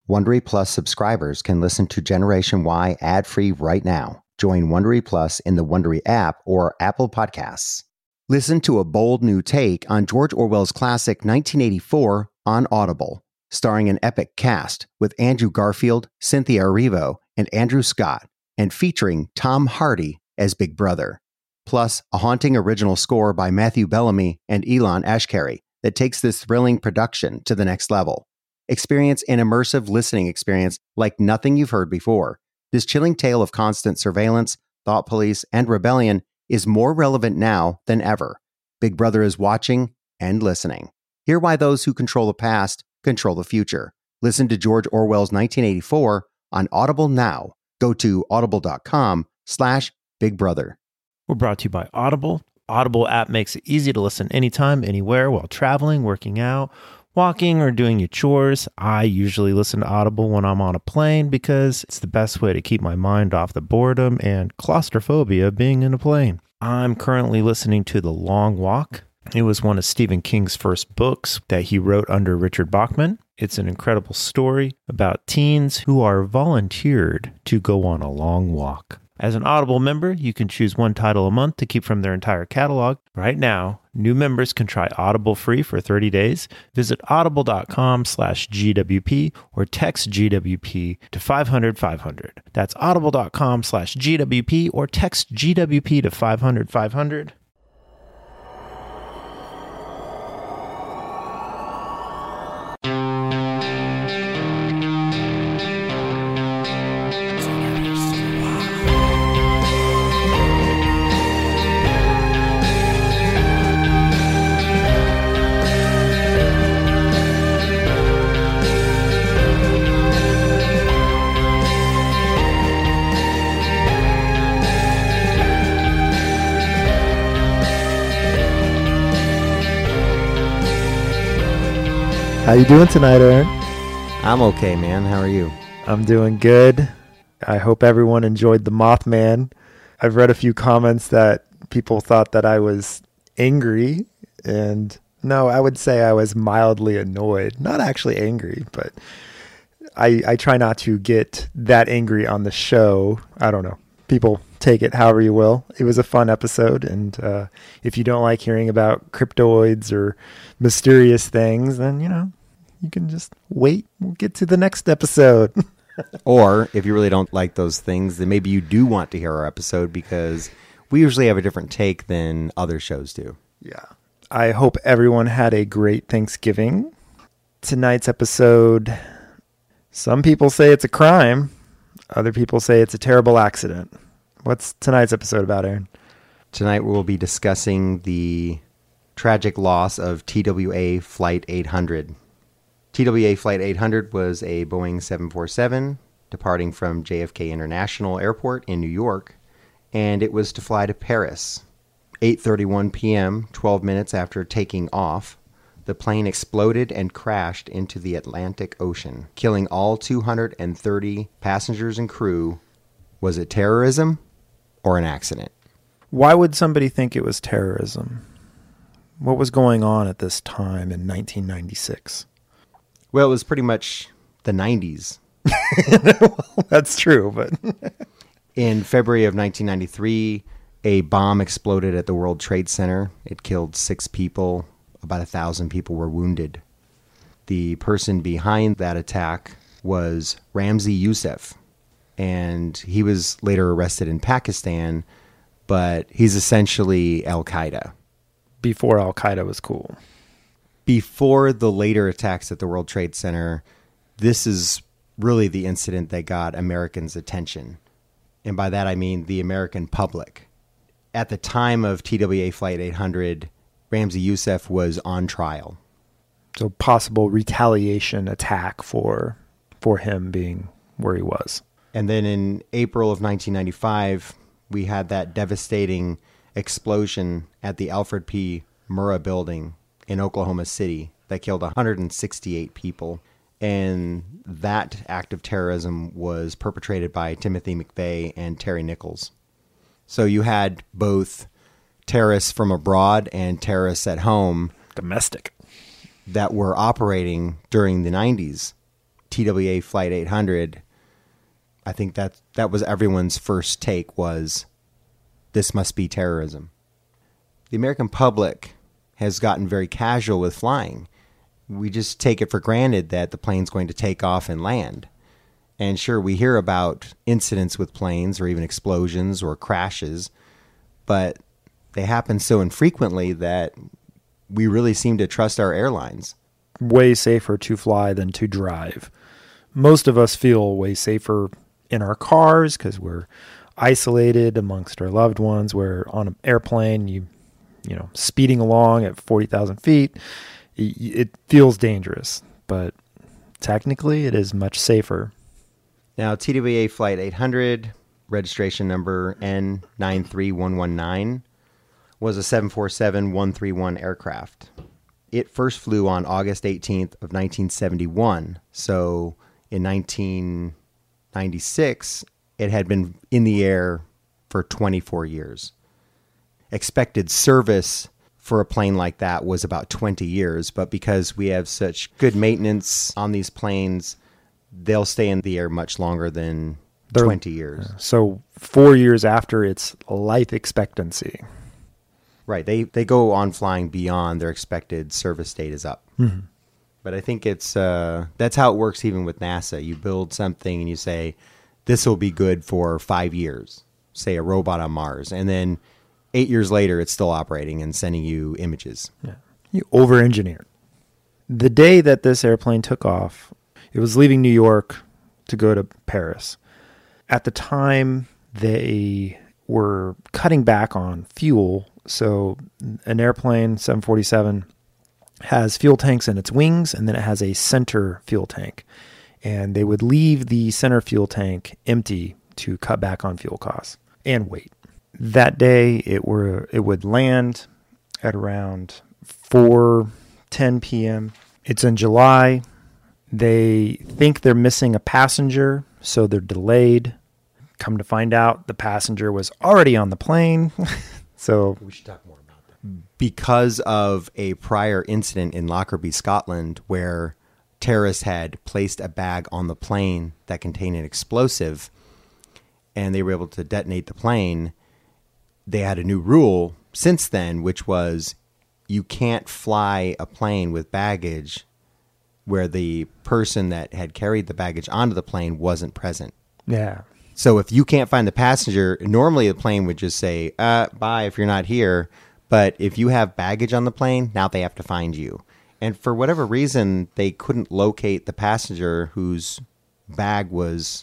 Wondery Plus subscribers can listen to Generation Y ad-free right now. Join Wondery Plus in the Wondery app or Apple Podcasts. Listen to a bold new take on George Orwell's classic 1984 on Audible, starring an epic cast with Andrew Garfield, Cynthia Erivo, and Andrew Scott, and featuring Tom Hardy as Big Brother. Plus, a haunting original score by Matthew Bellamy and Elon Ashkari that takes this thrilling production to the next level. Experience an immersive listening experience like nothing you've heard before. This chilling tale of constant surveillance, thought police, and rebellion is more relevant now than ever. Big Brother is watching and listening. Hear why those who control the past control the future. Listen to George Orwell's 1984 on Audible now. Go to audible.com/Big Brother. We're brought to you by Audible. Audible app makes it easy to listen anytime, anywhere, while traveling, working out, walking, or doing your chores. I usually listen to Audible when I'm on a plane because it's the best way to keep my mind off the boredom and claustrophobia being in a plane. I'm currently listening to The Long Walk. It was one of Stephen King's first books that he wrote under Richard Bachman. It's an incredible story about teens who are volunteered to go on a long walk. As an Audible member, you can choose one title a month to keep from their entire catalog. Right now, new members can try Audible free for 30 days. Visit audible.com/GWP or text GWP to 500-500. That's audible.com/GWP or text GWP to 500-500. How you doing tonight, Aaron? I'm okay, man. How are you? I'm doing good. I hope everyone enjoyed The Mothman. I've read a few comments that people thought that I was angry, and no, I would say I was mildly annoyed. Not actually angry, but I try not to get that angry on the show. I don't know. People take it however you will. It was a fun episode, and if you don't like hearing about cryptoids or mysterious things, then, you can just wait. We'll get to the next episode. Or if you really don't like those things, then maybe you do want to hear our episode because we usually have a different take than other shows do. Yeah. I hope everyone had a great Thanksgiving. Tonight's episode, some people say it's a crime. Other people say it's a terrible accident. What's tonight's episode about, Aaron? Tonight we'll be discussing the tragic loss of TWA Flight 800. TWA Flight 800 was a Boeing 747 departing from JFK International Airport in New York, and it was to fly to Paris. 8:31 p.m., 12 minutes after taking off, the plane exploded and crashed into the Atlantic Ocean, killing all 230 passengers and crew. Was it terrorism or an accident? Why would somebody think it was terrorism? What was going on at this time in 1996? Well, it was pretty much the 90s. Well, that's true, but... In February of 1993, a bomb exploded at the World Trade Center. It killed 6 people. About 1,000 people were wounded. The person behind that attack was Ramzi Youssef, and he was later arrested in Pakistan, but he's essentially Al-Qaeda. Before Al-Qaeda was cool. Before the later attacks at the World Trade Center, this is really the incident that got Americans' attention. And by that I mean the American public. At the time of TWA Flight 800, Ramzi Youssef was on trial. So possible retaliation attack for him being where he was. And then in April of 1995, we had that devastating explosion at the Alfred P. Murrah building in Oklahoma City that killed 168 people. And that act of terrorism was perpetrated by Timothy McVeigh and Terry Nichols. So you had both terrorists from abroad and terrorists at home. Domestic. That were operating during the 90s. TWA Flight 800, I think that was everyone's first take was, this must be terrorism. The American public has gotten very casual with flying. We just take it for granted that the plane's going to take off and land. And sure, we hear about incidents with planes or even explosions or crashes, but they happen so infrequently that we really seem to trust our airlines. Way safer to fly than to drive. Most of us feel way safer in our cars because we're isolated amongst our loved ones. Where on an airplane, you know, speeding along at 40,000 feet, it feels dangerous, but technically it is much safer. Now, TWA Flight 800, registration number N93119, was a 747-131 aircraft. It first flew on August 18th of 1971. So in 1996, it had been in the air for 24 years. Expected service for a plane like that was about 20 years, but because we have such good maintenance on these planes, they'll stay in the air much longer than 20 years. So 4 years after its life expectancy. Right. They go on flying beyond their expected service date is up. Mm-hmm. But I think it's that's how it works even with NASA. You build something and you say, this will be good for 5 years, say a robot on Mars. And then 8 years later, it's still operating and sending you images. Yeah. You over-engineered. The day that this airplane took off, it was leaving New York to go to Paris. At the time, they were cutting back on fuel. So an airplane, 747, has fuel tanks in its wings, and then it has a center fuel tank. And they would leave the center fuel tank empty to cut back on fuel costs and weight. That day, it would land at around 4:10 p.m. It's in July. They think they're missing a passenger, so they're delayed. Come to find out, the passenger was already on the plane. So we should talk more about that. Because of a prior incident in Lockerbie, Scotland, where terrorists had placed a bag on the plane that contained an explosive, and they were able to detonate the plane, they had a new rule since then, which was you can't fly a plane with baggage where the person that had carried the baggage onto the plane wasn't present. Yeah. So if you can't find the passenger, normally the plane would just say, bye if you're not here. But if you have baggage on the plane, now they have to find you. And for whatever reason, they couldn't locate the passenger whose bag was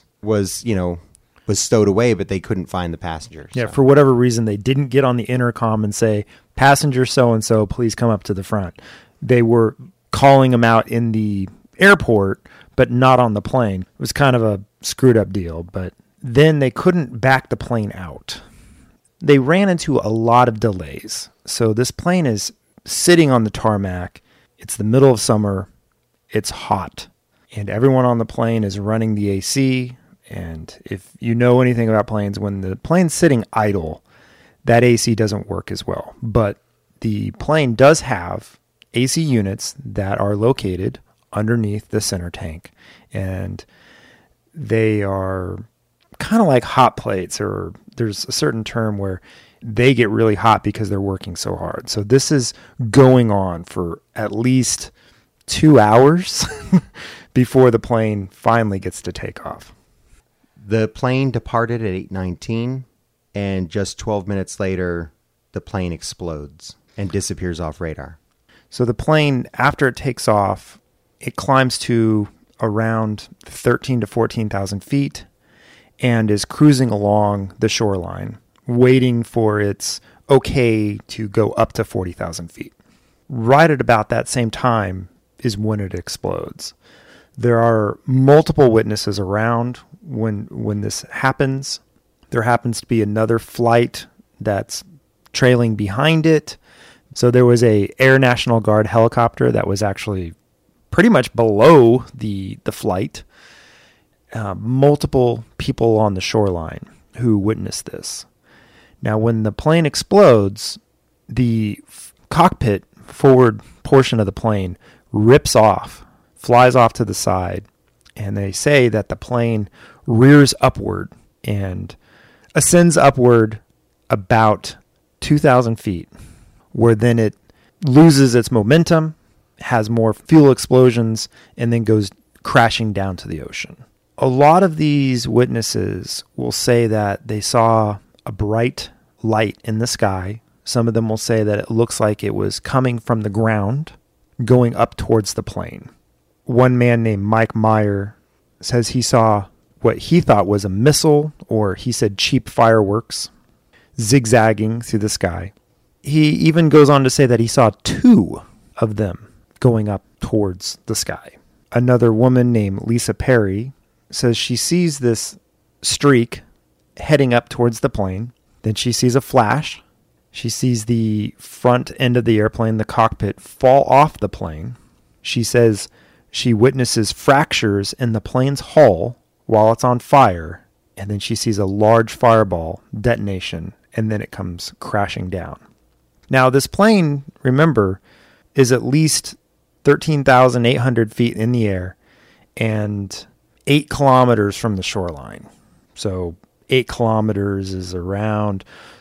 stowed away, but they couldn't find the passenger. Yeah, so. For whatever reason, they didn't get on the intercom and say, passenger so-and-so, please come up to the front. They were calling them out in the airport, but not on the plane. It was kind of a screwed up deal, but then they couldn't back the plane out. They ran into a lot of delays. So this plane is sitting on the tarmac. It's the middle of summer. It's hot. And everyone on the plane is running the AC. And if you know anything about planes, when the plane's sitting idle, that AC doesn't work as well. But the plane does have AC units that are located underneath the center tank. And they are kind of like hot plates, or there's a certain term where they get really hot because they're working so hard. So this is going on for at least 2 hours before the plane finally gets to take off. The plane departed at 8:19, and just 12 minutes later, the plane explodes and disappears off radar. So the plane, after it takes off, it climbs to around 13 to 14,000 feet and is cruising along the shoreline, waiting for its okay to go up to 40,000 feet. Right at about that same time is when it explodes. There are multiple witnesses around when this happens. There happens to be another flight that's trailing behind it. So there was a Air National Guard helicopter that was actually pretty much below the flight. Multiple people on the shoreline who witnessed this. Now, when the plane explodes, the cockpit forward portion of the plane rips off, flies off to the side, And they say that the plane rears upward and ascends upward about 2,000 feet, where then it loses its momentum, has more fuel explosions, and then goes crashing down to the ocean. A lot of these witnesses will say that they saw a bright light in the sky. Some of them will say that it looks like it was coming from the ground, going up towards the plane. One man named Mike Meyer says he saw what he thought was a missile, or he said cheap fireworks, zigzagging through the sky. He even goes on to say that he saw 2 of them going up towards the sky. Another woman named Lisa Perry says she sees this streak heading up towards the plane. Then she sees a flash. She sees the front end of the airplane, the cockpit, fall off the plane. She says she witnesses fractures in the plane's hull while it's on fire. And then she sees a large fireball detonation, and then it comes crashing down. Now, this plane, remember, is at least 13,800 feet in the air and 8 kilometers from the shoreline. So 8 kilometers is around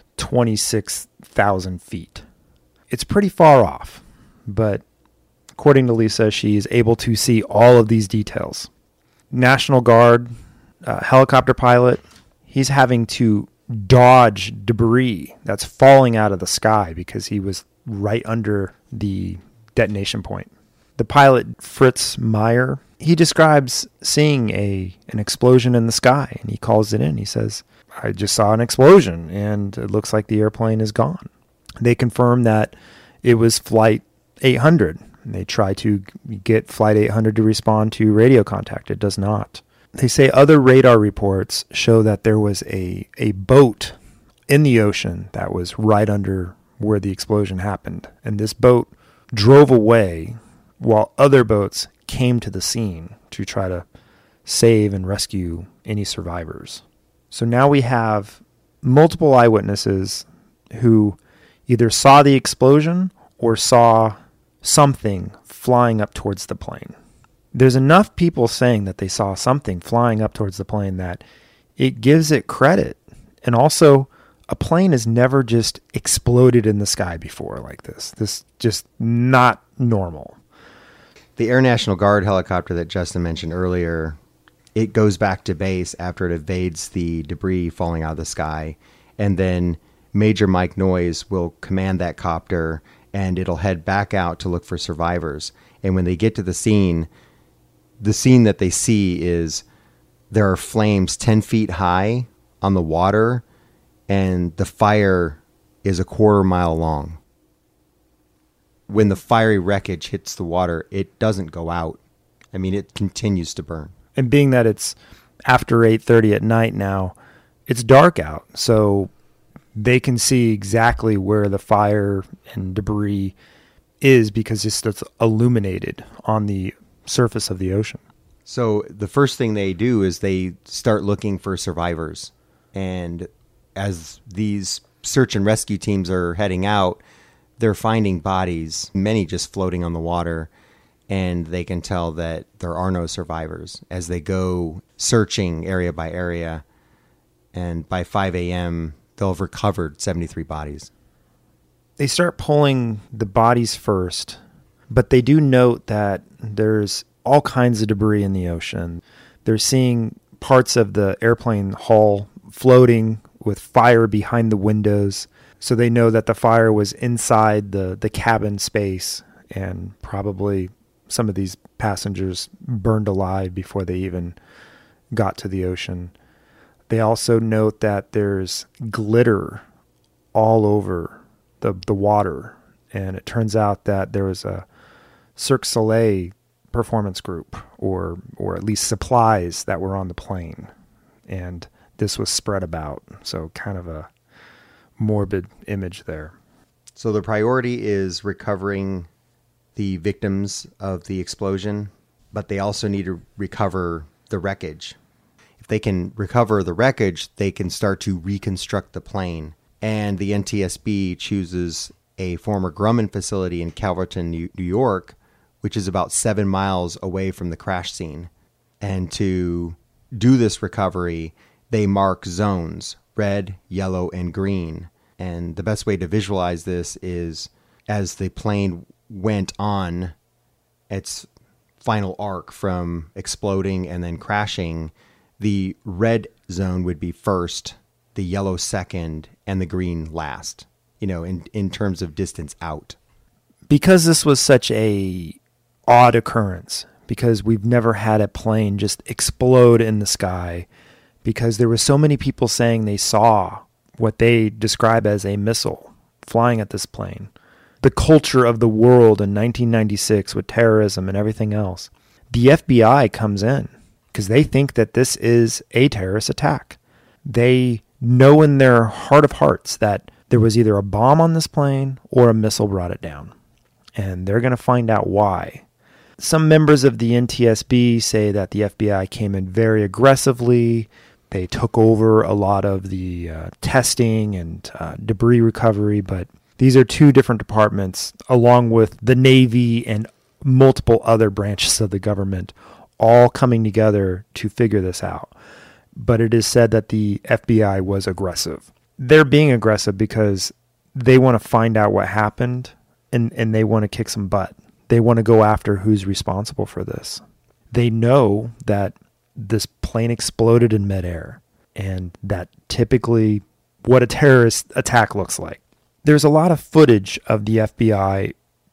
26,000 feet. It's pretty far off, but according to Lisa, she's able to see all of these details. National Guard helicopter pilot, he's having to dodge debris that's falling out of the sky because he was right under the detonation point. The pilot, Fritz Meyer, he describes seeing an explosion in the sky, and he calls it in. He says, I just saw an explosion, and it looks like the airplane is gone. They confirm that it was Flight 800. And they try to get Flight 800 to respond to radio contact. It does not. They say other radar reports show that there was a boat in the ocean that was right under where the explosion happened. And this boat drove away while other boats came to the scene to try to save and rescue any survivors. So now we have multiple eyewitnesses who either saw the explosion or saw something flying up towards the plane. There's enough people saying that they saw something flying up towards the plane that it gives it credit. And also, a plane has never just exploded in the sky before like this. This just not normal. The Air National Guard helicopter that Justin mentioned earlier, it goes back to base after it evades the debris falling out of the sky. And then Major Mike Noyes will command that copter, and it'll head back out to look for survivors. And when they get to the scene that they see is there are flames 10 feet high on the water, and the fire is a quarter mile long. When the fiery wreckage hits the water, it doesn't go out. I mean, it continues to burn. And being that it's after 8:30 at night now, it's dark out. So they can see exactly where the fire and debris is because it's illuminated on the surface of the ocean. So the first thing they do is they start looking for survivors. And as these search and rescue teams are heading out, they're finding bodies, many just floating on the water, and they can tell that there are no survivors as they go searching area by area. And by 5 a.m., they'll have recovered 73 bodies. They start pulling the bodies first, but they do note that there's all kinds of debris in the ocean. They're seeing parts of the airplane hull floating with fire behind the windows. So they know that the fire was inside the cabin space, and probably some of these passengers burned alive before they even got to the ocean. They also note that there's glitter all over the water, and it turns out that there was a Cirque du Soleil performance group, or at least supplies that were on the plane, and this was spread about. So kind of a morbid image there. So the priority is recovering the victims of the explosion, but they also need to recover the wreckage. If they can recover the wreckage, they can start to reconstruct the plane. And the NTSB chooses a former Grumman facility in Calverton, New York, which is about 7 miles away from the crash scene. And to do this recovery, they mark zones, red, yellow, and green. And the best way to visualize this is as the plane went on its final arc from exploding and then crashing, the red zone would be first, the yellow second, and the green last, in terms of distance out. Because this was such a odd occurrence, because we've never had a plane just explode in the sky, because there were so many people saying they saw what they describe as a missile flying at this plane. The culture of the world in 1996 with terrorism and everything else. The FBI comes in because they think that this is a terrorist attack. They know in their heart of hearts that there was either a bomb on this plane or a missile brought it down. And they're going to find out why. Some members of the NTSB say that the FBI came in very aggressively. They took over a lot of the testing and debris recovery, but these are two different departments, along with the Navy and multiple other branches of the government, all coming together to figure this out. But it is said that the FBI was aggressive. They're being aggressive because they want to find out what happened, and they want to kick some butt. They want to go after who's responsible for this. They know that this plane exploded in midair, and that typically what a terrorist attack looks like. There's a lot of footage of the FBI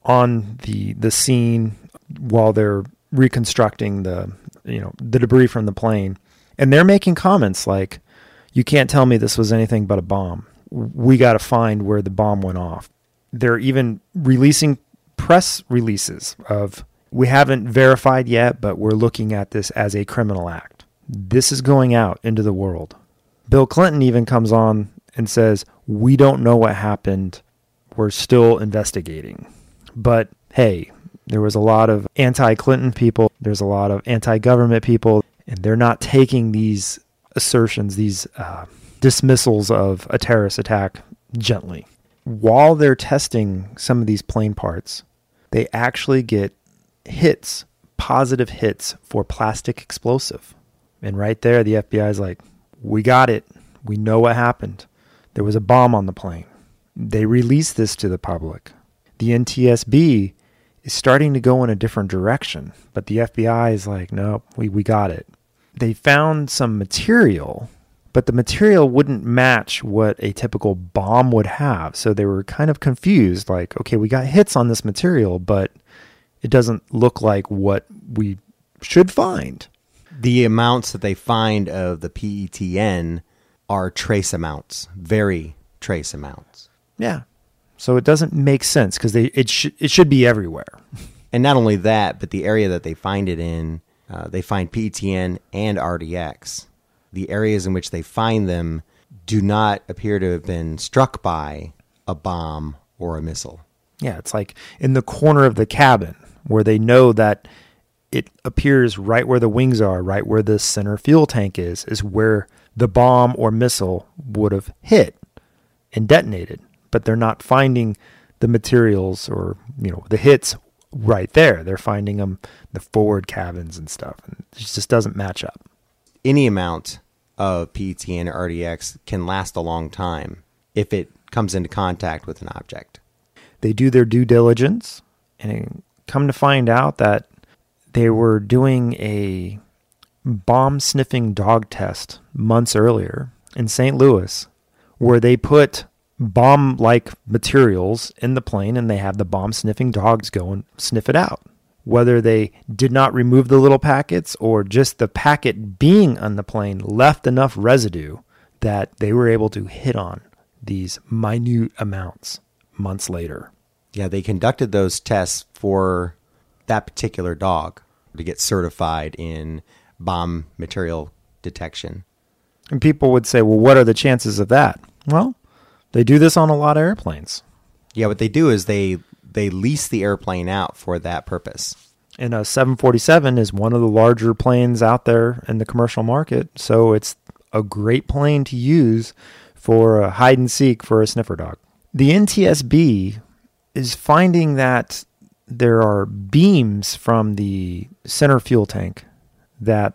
on the scene while they're reconstructing the debris from the plane, and they're making comments like, "You can't tell me this was anything but a bomb. We got to find where the bomb went off." They're even releasing press releases of, "We haven't verified yet, but we're looking at this as a criminal act." This is going out into the world. Bill Clinton even comes on and says, "We don't know what happened. We're still investigating." But hey, there was a lot of anti-Clinton people. There's a lot of anti-government people, and they're not taking these assertions, these dismissals of a terrorist attack gently. While they're testing some of these plane parts, they actually get hits, positive hits for plastic explosive. And right there, the FBI is like, "We got it. We know what happened. There was a bomb on the plane." They release this to the public. The NTSB is starting to go in a different direction, but the FBI is like, "No, we got it." They found some material, but the material wouldn't match what a typical bomb would have. So they were kind of confused, like, okay, we got hits on this material, but it doesn't look like what we should find. The amounts that they find of the PETN are trace amounts, very trace amounts. Yeah. So it doesn't make sense because it should be everywhere. And not only that, but the area that they find it in, they find PETN and RDX. The areas in which they find them do not appear to have been struck by a bomb or a missile. Yeah, it's like in the corner of the cabin where they know that it appears right where the wings are, right where the center fuel tank is where the bomb or missile would have hit and detonated. But they're not finding the materials or, the hits right there. They're finding them the forward cabins and stuff. And it just doesn't match up. Any amount of PETN or RDX can last a long time if it comes into contact with an object. They do their due diligence and come to find out that they were doing a bomb-sniffing dog test months earlier in St. Louis where they put bomb-like materials in the plane and they have the bomb-sniffing dogs go and sniff it out. Whether they did not remove the little packets or just the packet being on the plane left enough residue that they were able to hit on these minute amounts months later. Yeah, they conducted those tests for that particular dog to get certified in bomb material detection. And people would say, well, what are the chances of that? Well, they do this on a lot of airplanes. Yeah, what they do is they lease the airplane out for that purpose. And a 747 is one of the larger planes out there in the commercial market, so it's a great plane to use for a hide and seek for a sniffer dog. The NTSB is finding that there are beams from the center fuel tank that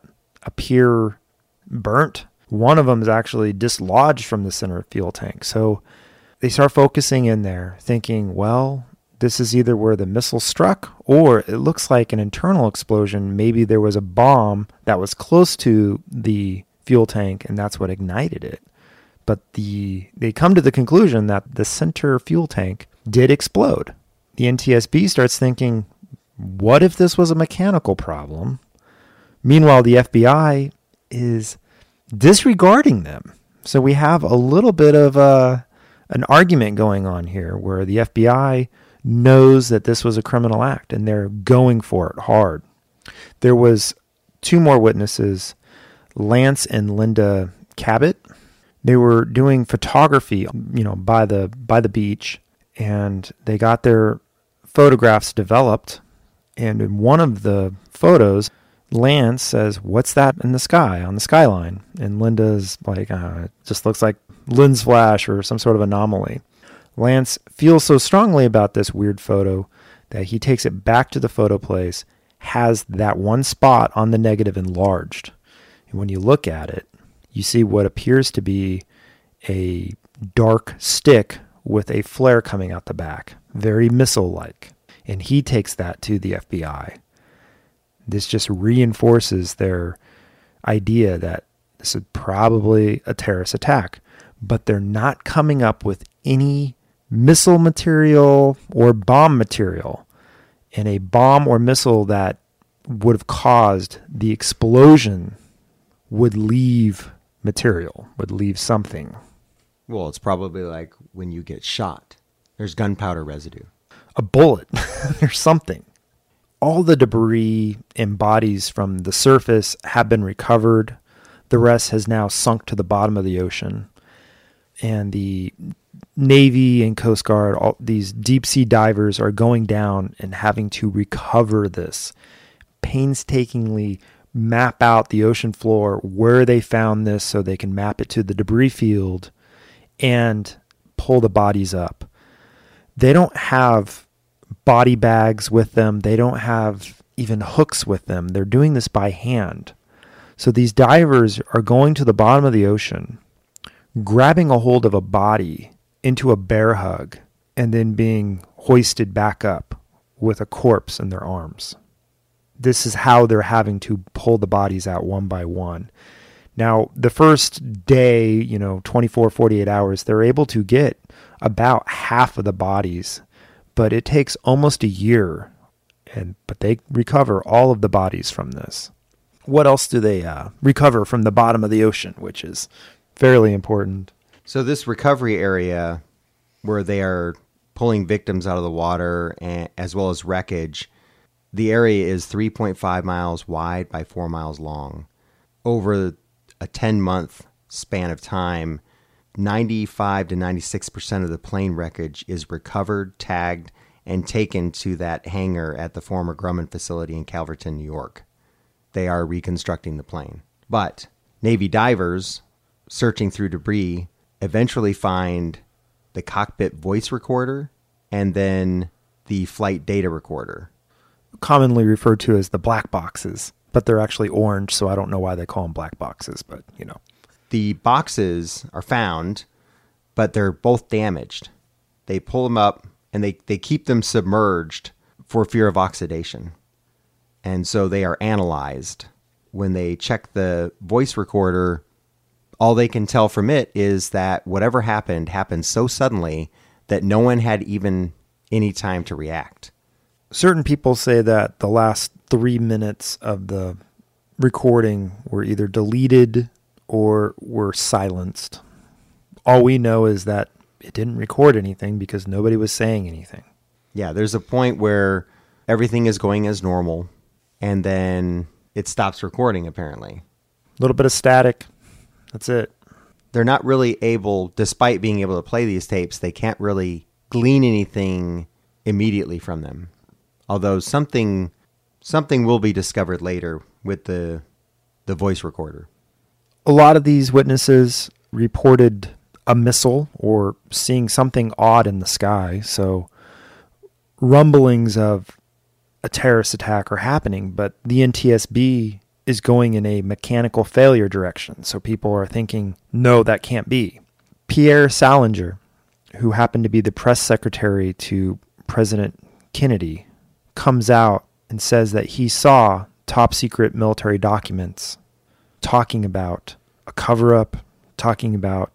appear burnt. One of them is actually dislodged from the center fuel tank. So they start focusing in there, thinking, well, this is either where the missile struck, or it looks like an internal explosion. Maybe there was a bomb that was close to the fuel tank, and that's what ignited it. But they come to the conclusion that the center fuel tank did explode. The NTSB starts thinking, what if this was a mechanical problem? Meanwhile, the FBI is disregarding them. So we have a little bit of an argument going on here where the FBI knows that this was a criminal act and they're going for it hard. There was two more witnesses, Lance and Linda Cabot. They were doing photography, by the beach, and they got their photographs developed. And in one of the photos, Lance says, "What's that in the sky, on the skyline?" And Linda's like, "It just looks like lens flash or some sort of anomaly." Lance feels so strongly about this weird photo that he takes it back to the photo place, has that one spot on the negative enlarged. And when you look at it, you see what appears to be a dark stick with a flare coming out the back, very missile-like. And he takes that to the FBI. This just reinforces their idea that this is probably a terrorist attack, but they're not coming up with any missile material or bomb material. And a bomb or missile that would have caused the explosion would leave material, would leave something. Well, it's probably like when you get shot. There's gunpowder residue. A bullet or something. All the debris and bodies from the surface have been recovered. The rest has now sunk to the bottom of the ocean. And the Navy and Coast Guard, all these deep sea divers are going down and having to recover this, painstakingly map out the ocean floor where they found this so they can map it to the debris field and pull the bodies up. They don't have body bags with them. They don't have even hooks with them. They're doing this by hand. So these divers are going to the bottom of the ocean, grabbing a hold of a body into a bear hug, and then being hoisted back up with a corpse in their arms. This is how they're having to pull the bodies out one by one. Now, the first day, 24, 48 hours, they're able to get about half of the bodies, but it takes almost a year, but they recover all of the bodies from this. What else do they recover from the bottom of the ocean, which is fairly important? So this recovery area where they are pulling victims out of the water as well as wreckage, the area is 3.5 miles wide by 4 miles long. Over a 10-month span of time, 95 to 96% of the plane wreckage is recovered, tagged, and taken to that hangar at the former Grumman facility in Calverton, New York. They are reconstructing the plane. But Navy divers searching through debris eventually find the cockpit voice recorder and then the flight data recorder. Commonly referred to as the black boxes, but they're actually orange, so I don't know why they call them black boxes, but The boxes are found, but they're both damaged. They pull them up and they keep them submerged for fear of oxidation. And so they are analyzed. When they check the voice recorder, all they can tell from it is that whatever happened so suddenly that no one had even any time to react. Certain people say that the last 3 minutes of the recording were either deleted or were silenced. All we know is that it didn't record anything because nobody was saying anything. Yeah, there's a point where everything is going as normal, and then it stops recording, apparently. A little bit of static. That's it. They're not really able, despite being able to play these tapes, they can't really glean anything immediately from them. Although something will be discovered later with the voice recorder. A lot of these witnesses reported a missile or seeing something odd in the sky. So rumblings of a terrorist attack are happening, but the NTSB is going in a mechanical failure direction. So people are thinking, no, that can't be. Pierre Salinger, who happened to be the press secretary to President Kennedy, comes out and says that he saw top secret military documents talking about a cover-up, talking about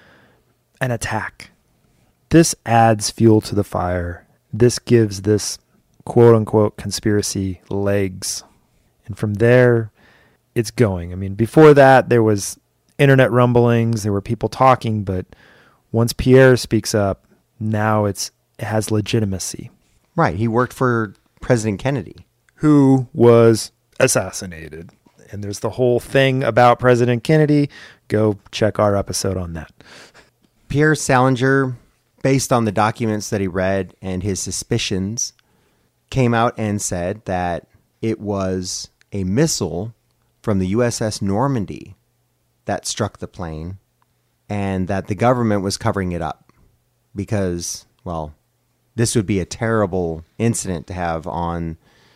an attack. This adds fuel to the fire. This gives this quote-unquote conspiracy legs. And from there, it's going. I mean, before that, there was internet rumblings, there were people talking, but once Pierre speaks up, now it has legitimacy. Right. He worked for President Kennedy, who was assassinated. And there's the whole thing about President Kennedy. Go check our episode on that. Pierre Salinger, based on the documents that he read and his suspicions, came out and said that it was a missile from the USS Normandy that struck the plane, and that the government was covering it up because, well, this would be a terrible incident to have on,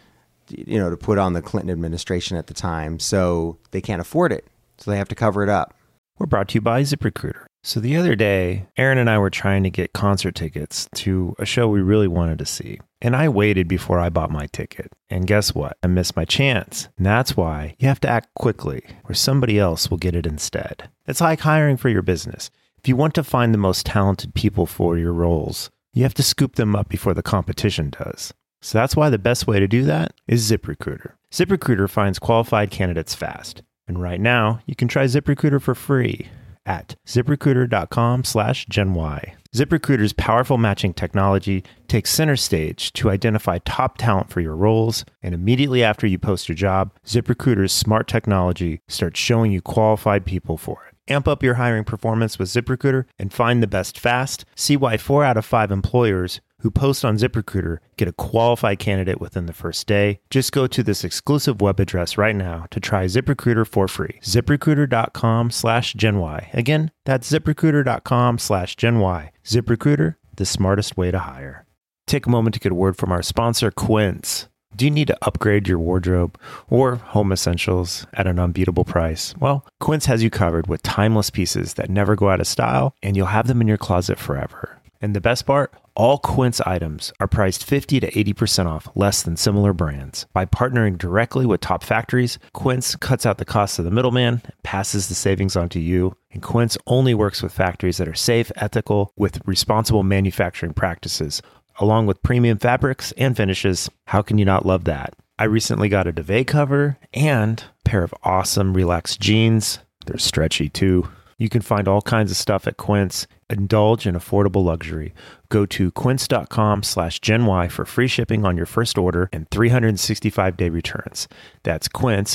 to put on the Clinton administration at the time. So they can't afford it. So they have to cover it up. We're brought to you by ZipRecruiter. So the other day, Aaron and I were trying to get concert tickets to a show we really wanted to see. And I waited before I bought my ticket. And guess what? I missed my chance. And that's why you have to act quickly, or somebody else will get it instead. It's like hiring for your business. If you want to find the most talented people for your roles, you have to scoop them up before the competition does. So that's why the best way to do that is ZipRecruiter. ZipRecruiter finds qualified candidates fast. And right now, you can try ZipRecruiter for free at ZipRecruiter.com/GenY. ZipRecruiter's powerful matching technology takes center stage to identify top talent for your roles, and immediately after you post your job, ZipRecruiter's smart technology starts showing you qualified people for it. Amp up your hiring performance with ZipRecruiter and find the best fast. See why 4 out of 5 employers who post on ZipRecruiter get a qualified candidate within the first day. Just go to this exclusive web address right now to try ZipRecruiter for free. ZipRecruiter.com/GenY. Again, that's ZipRecruiter.com/GenY. ZipRecruiter, the smartest way to hire. Take a moment to get a word from our sponsor, Quince. Do you need to upgrade your wardrobe or home essentials at an unbeatable price? Well, Quince has you covered with timeless pieces that never go out of style, and you'll have them in your closet forever. And the best part? All Quince items are priced 50 to 80% off less than similar brands. By partnering directly with top factories, Quince cuts out the cost of the middleman and passes the savings on to you. And Quince only works with factories that are safe, ethical, with responsible manufacturing practices, along with premium fabrics and finishes. How can you not love that? I recently got a duvet cover and a pair of awesome relaxed jeans. They're stretchy too. You can find all kinds of stuff at Quince. Indulge in affordable luxury. Go to quince.com/GenY for free shipping on your first order and 365-day returns. That's Quince,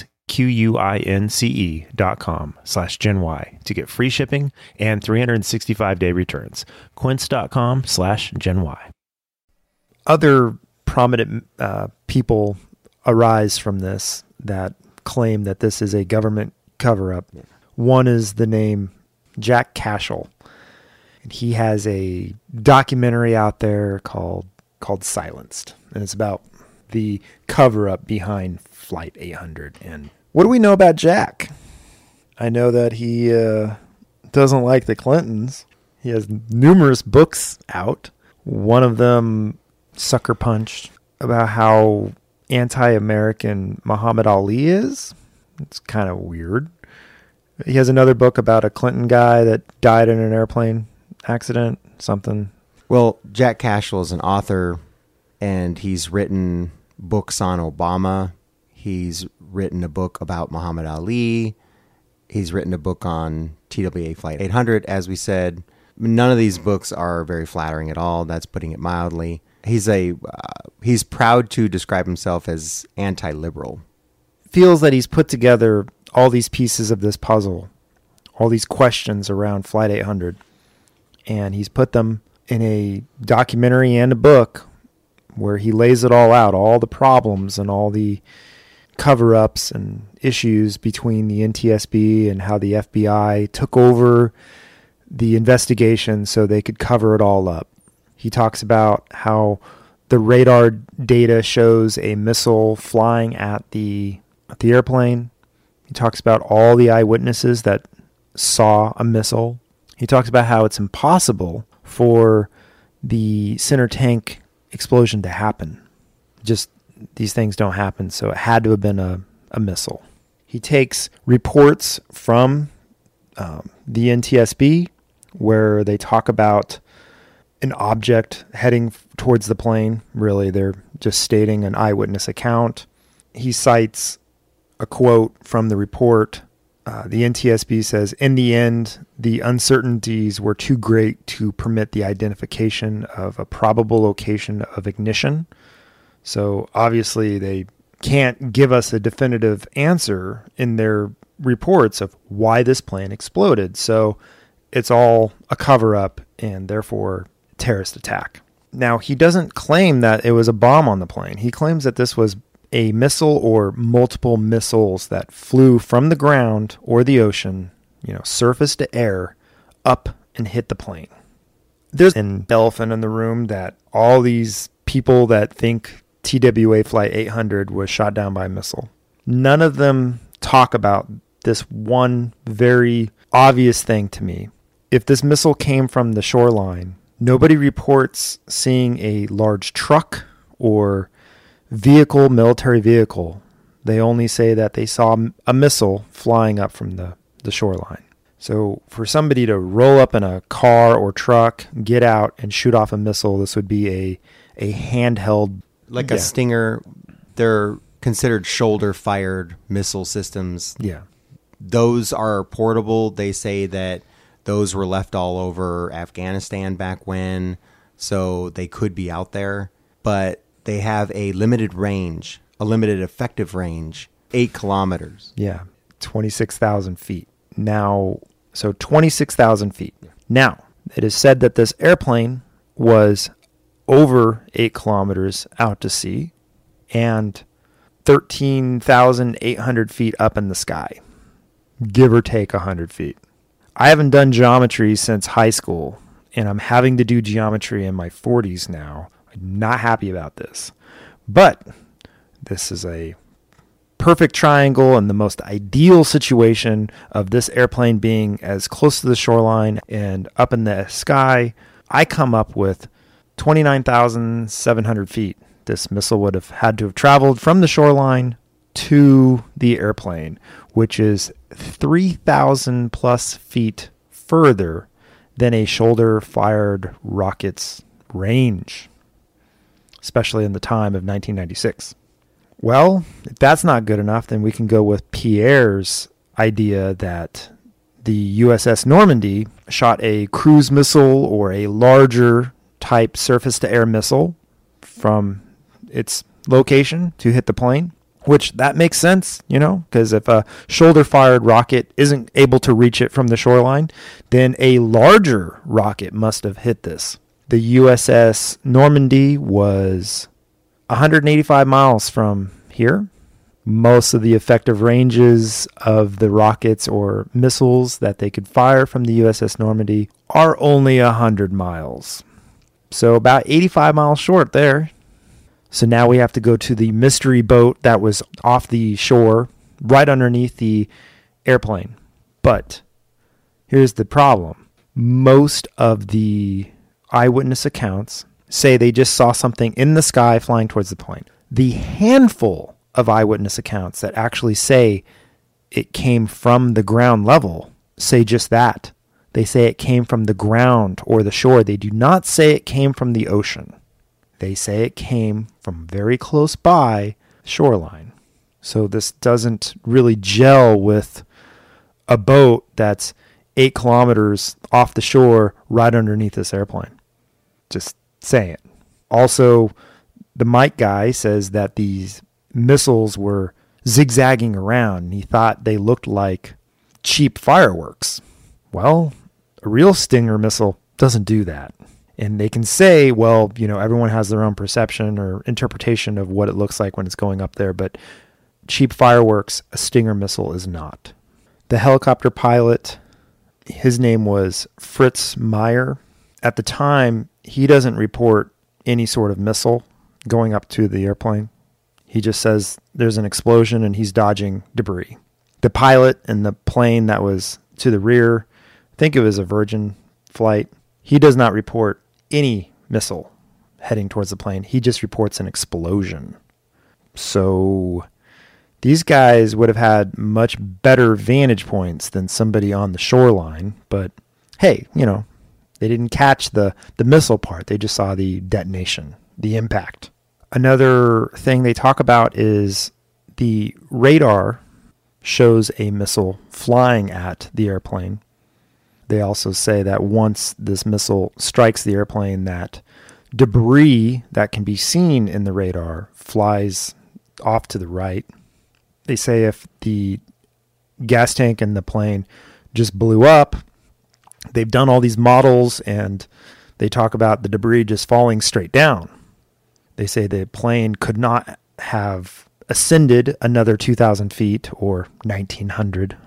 QUINCE.com/GenY to get free shipping and 365-day returns. Quince.com/GenY. Other prominent people arise from this that claim that this is a government cover-up. Yeah. One is the name Jack Cashel. And he has a documentary out there called Silenced. And it's about the cover-up behind Flight 800. And what do we know about Jack? I know that he doesn't like the Clintons. He has numerous books out. One of them, Sucker Punch, about how anti-American Muhammad Ali is. It's kind of weird. He has another book about a Clinton guy that died in an airplane accident, something. Well, Jack Cashel is an author, and he's written books on Obama. He's written a book about Muhammad Ali. He's written a book on TWA Flight 800, as we said. None of these books are very flattering at all. That's putting it mildly. He's proud to describe himself as anti-liberal. Feels that he's put together all these pieces of this puzzle, all these questions around Flight 800, and he's put them in a documentary and a book where he lays it all out, all the problems and all the cover-ups and issues between the NTSB and how the FBI took over the investigation so they could cover it all up. He talks about how the radar data shows a missile flying at the airplane, He talks about all the eyewitnesses that saw a missile. He talks about how it's impossible for the center tank explosion to happen. Just these things don't happen, so it had to have been a missile. He takes reports from the NTSB where they talk about an object heading towards the plane. Really, they're just stating an eyewitness account. He cites a quote from the report. The NTSB says, "In the end, the uncertainties were too great to permit the identification of a probable location of ignition." So obviously they can't give us a definitive answer in their reports of why this plane exploded. So it's all a cover-up and therefore terrorist attack. Now, he doesn't claim that it was a bomb on the plane. He claims that this was a missile or multiple missiles that flew from the ground or the ocean, surface to air, up and hit the plane. There's an elephant in the room that all these people that think TWA Flight 800 was shot down by a missile, none of them talk about this one very obvious thing to me. If this missile came from the shoreline, nobody reports seeing a large truck or military vehicle. They only say that they saw a missile flying up from the shoreline. So for somebody to roll up in a car or truck, get out and shoot off a missile, this would be a handheld. Like a Stinger, they're considered shoulder-fired missile systems. Yeah. Those are portable. They say that those were left all over Afghanistan back when, so they could be out there. But they have a limited range, a limited effective range, 8 kilometers. Yeah, 26,000 feet. Now, so 26,000 feet. Now, it is said that this airplane was over 8 kilometers out to sea and 13,800 feet up in the sky, give or take 100 feet. I haven't done geometry since high school, and I'm having to do geometry in my 40s now. I'm not happy about this. But this is a perfect triangle and the most ideal situation of this airplane being as close to the shoreline and up in the sky. I come up with 29,700 feet. This missile would have had to have traveled from the shoreline to the airplane, which is 3,000 plus feet further than a shoulder-fired rocket's range, especially in the time of 1996. Well, if that's not good enough, then we can go with Pierre's idea that the USS Normandy shot a cruise missile or a larger type surface-to-air missile from its location to hit the plane, which that makes sense, because if a shoulder-fired rocket isn't able to reach it from the shoreline, then a larger rocket must have hit this. The USS Normandy was 185 miles from here. Most of the effective ranges of the rockets or missiles that they could fire from the USS Normandy are only 100 miles. So about 85 miles short there. So now we have to go to the mystery boat that was off the shore, right underneath the airplane. But here's the problem. Most of the eyewitness accounts say they just saw something in the sky flying towards the plane. The handful of eyewitness accounts that actually say it came from the ground level say just that. They say it came from the ground or the shore. They do not say it came from the ocean. They say it came from very close by shoreline. So this doesn't really gel with a boat that's 8 kilometers off the shore right underneath this airplane. Just saying. Also, the Mike guy says that these missiles were zigzagging around, and he thought they looked like cheap fireworks. Well, a real Stinger missile doesn't do that. And they can say, well, everyone has their own perception or interpretation of what it looks like when it's going up there, but cheap fireworks, a Stinger missile is not. The helicopter pilot, his name was Fritz Meyer. At the time, he doesn't report any sort of missile going up to the airplane. He just says there's an explosion and he's dodging debris. The pilot in the plane that was to the rear, think of it as a Virgin flight, he does not report any missile heading towards the plane. He just reports an explosion. So these guys would have had much better vantage points than somebody on the shoreline. But hey, they didn't catch the missile part. They just saw the detonation, the impact. Another thing they talk about is the radar shows a missile flying at the airplane. They also say that once this missile strikes the airplane, that debris that can be seen in the radar flies off to the right. They say if the gas tank in the plane just blew up, they've done all these models and they talk about the debris just falling straight down. They say the plane could not have ascended another 2,000 feet or 1,900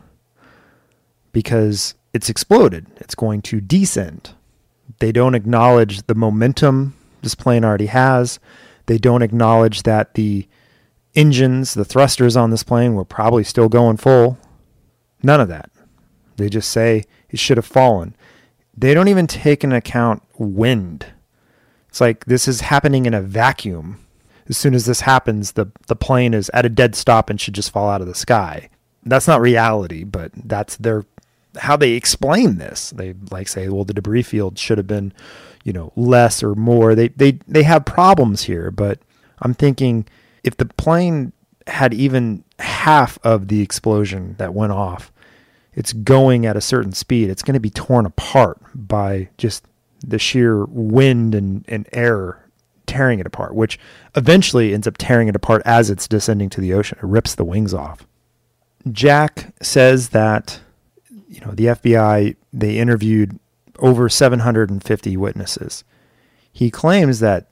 because it's exploded. It's going to descend. They don't acknowledge the momentum this plane already has. They don't acknowledge that the engines, the thrusters on this plane were probably still going full. None of that. They just say it should have fallen. They don't even take into account wind. It's like this is happening in a vacuum. As soon as this happens, the plane is at a dead stop and should just fall out of the sky. That's not reality, but that's how they explain this. They say, well, the debris field should have been, less or more. They have problems here, but I'm thinking if the plane had even half of the explosion that went off, it's going at a certain speed. It's going to be torn apart by just the sheer wind and air tearing it apart, which eventually ends up tearing it apart as it's descending to the ocean. It rips the wings off. Jack says that the FBI, they interviewed over 750 witnesses. He claims that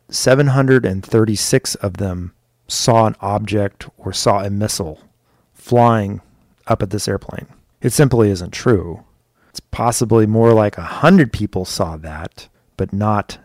736 of them saw an object or saw a missile flying up at this airplane. It simply isn't true. It's possibly more like 100 people saw that, but not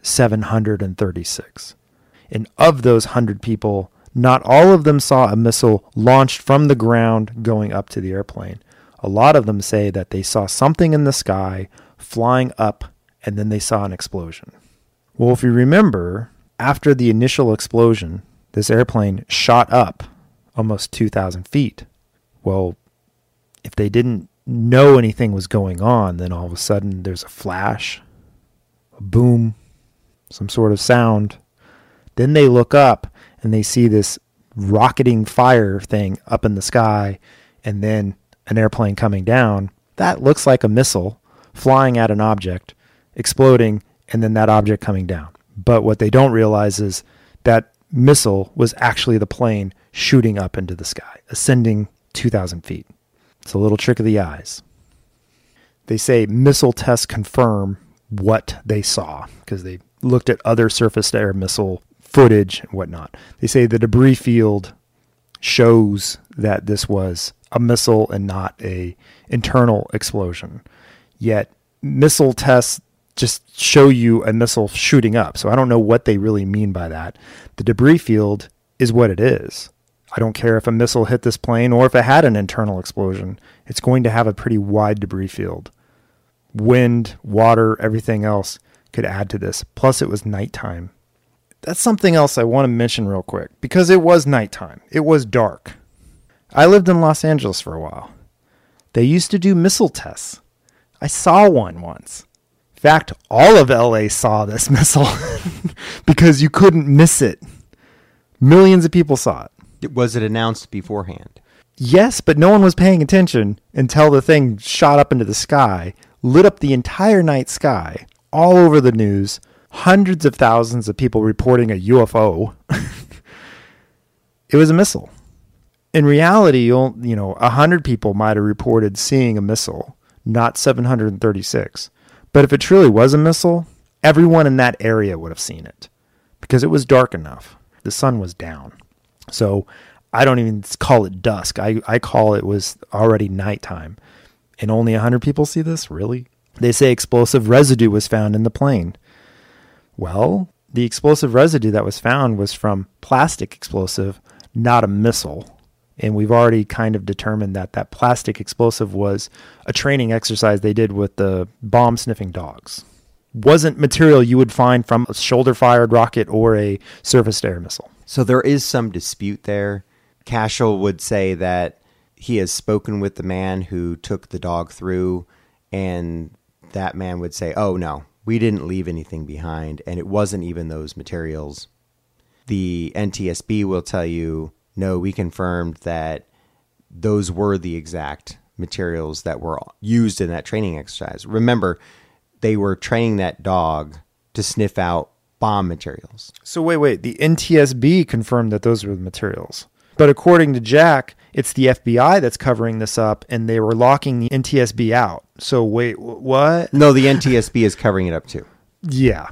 736. And of those 100 people, not all of them saw a missile launched from the ground going up to the airplane. A lot of them say that they saw something in the sky flying up, and then they saw an explosion. Well, if you remember, after the initial explosion, this airplane shot up almost 2,000 feet. Well, if they didn't know anything was going on, then all of a sudden there's a flash, a boom, some sort of sound. Then they look up and they see this rocketing fire thing up in the sky, and then an airplane coming down. That looks like a missile flying at an object, exploding, and then that object coming down. But what they don't realize is that missile was actually the plane shooting up into the sky, ascending 2,000 feet. It's a little trick of the eyes. They say missile tests confirm what they saw because they looked at other surface-to-air missile footage and whatnot. They say the debris field shows that this was a missile and not a internal explosion. Yet missile tests just show you a missile shooting up. So I don't know what they really mean by that. The debris field is what it is. I don't care if a missile hit this plane or if it had an internal explosion. It's going to have a pretty wide debris field. Wind, water, everything else could add to this. Plus it was nighttime. That's something else I want to mention real quick because it was nighttime. It was dark. I lived in Los Angeles for a while. They used to do missile tests. I saw one once. In fact, all of LA saw this missile because you couldn't miss it. Millions of people saw it. Was it announced beforehand? Yes, but no one was paying attention until the thing shot up into the sky, lit up the entire night sky, all over the news, hundreds of thousands of people reporting a UFO. It was a missile. In reality, 100 people might have reported seeing a missile, not 736. But if it truly was a missile, everyone in that area would have seen it because it was dark enough. The sun was down. So I don't even call it dusk. I call it was already nighttime. And only 100 people see this? Really? They say explosive residue was found in the plane. Well, the explosive residue that was found was from plastic explosive, not a missile. And we've already kind of determined that that plastic explosive was a training exercise they did with the bomb sniffing dogs. Wasn't material you would find from a shoulder-fired rocket or a surface-to-air missile. So there is some dispute there. Cashel would say that he has spoken with the man who took the dog through, and that man would say, oh, no, we didn't leave anything behind, and it wasn't even those materials. The NTSB will tell you, no, we confirmed that those were the exact materials that were used in that training exercise. Remember, they were training that dog to sniff out bomb materials. So wait, the NTSB confirmed that those were the materials. But according to Jack, it's the FBI that's covering this up, and they were locking the NTSB out. So wait, what? No, the NTSB is covering it up too. Yeah.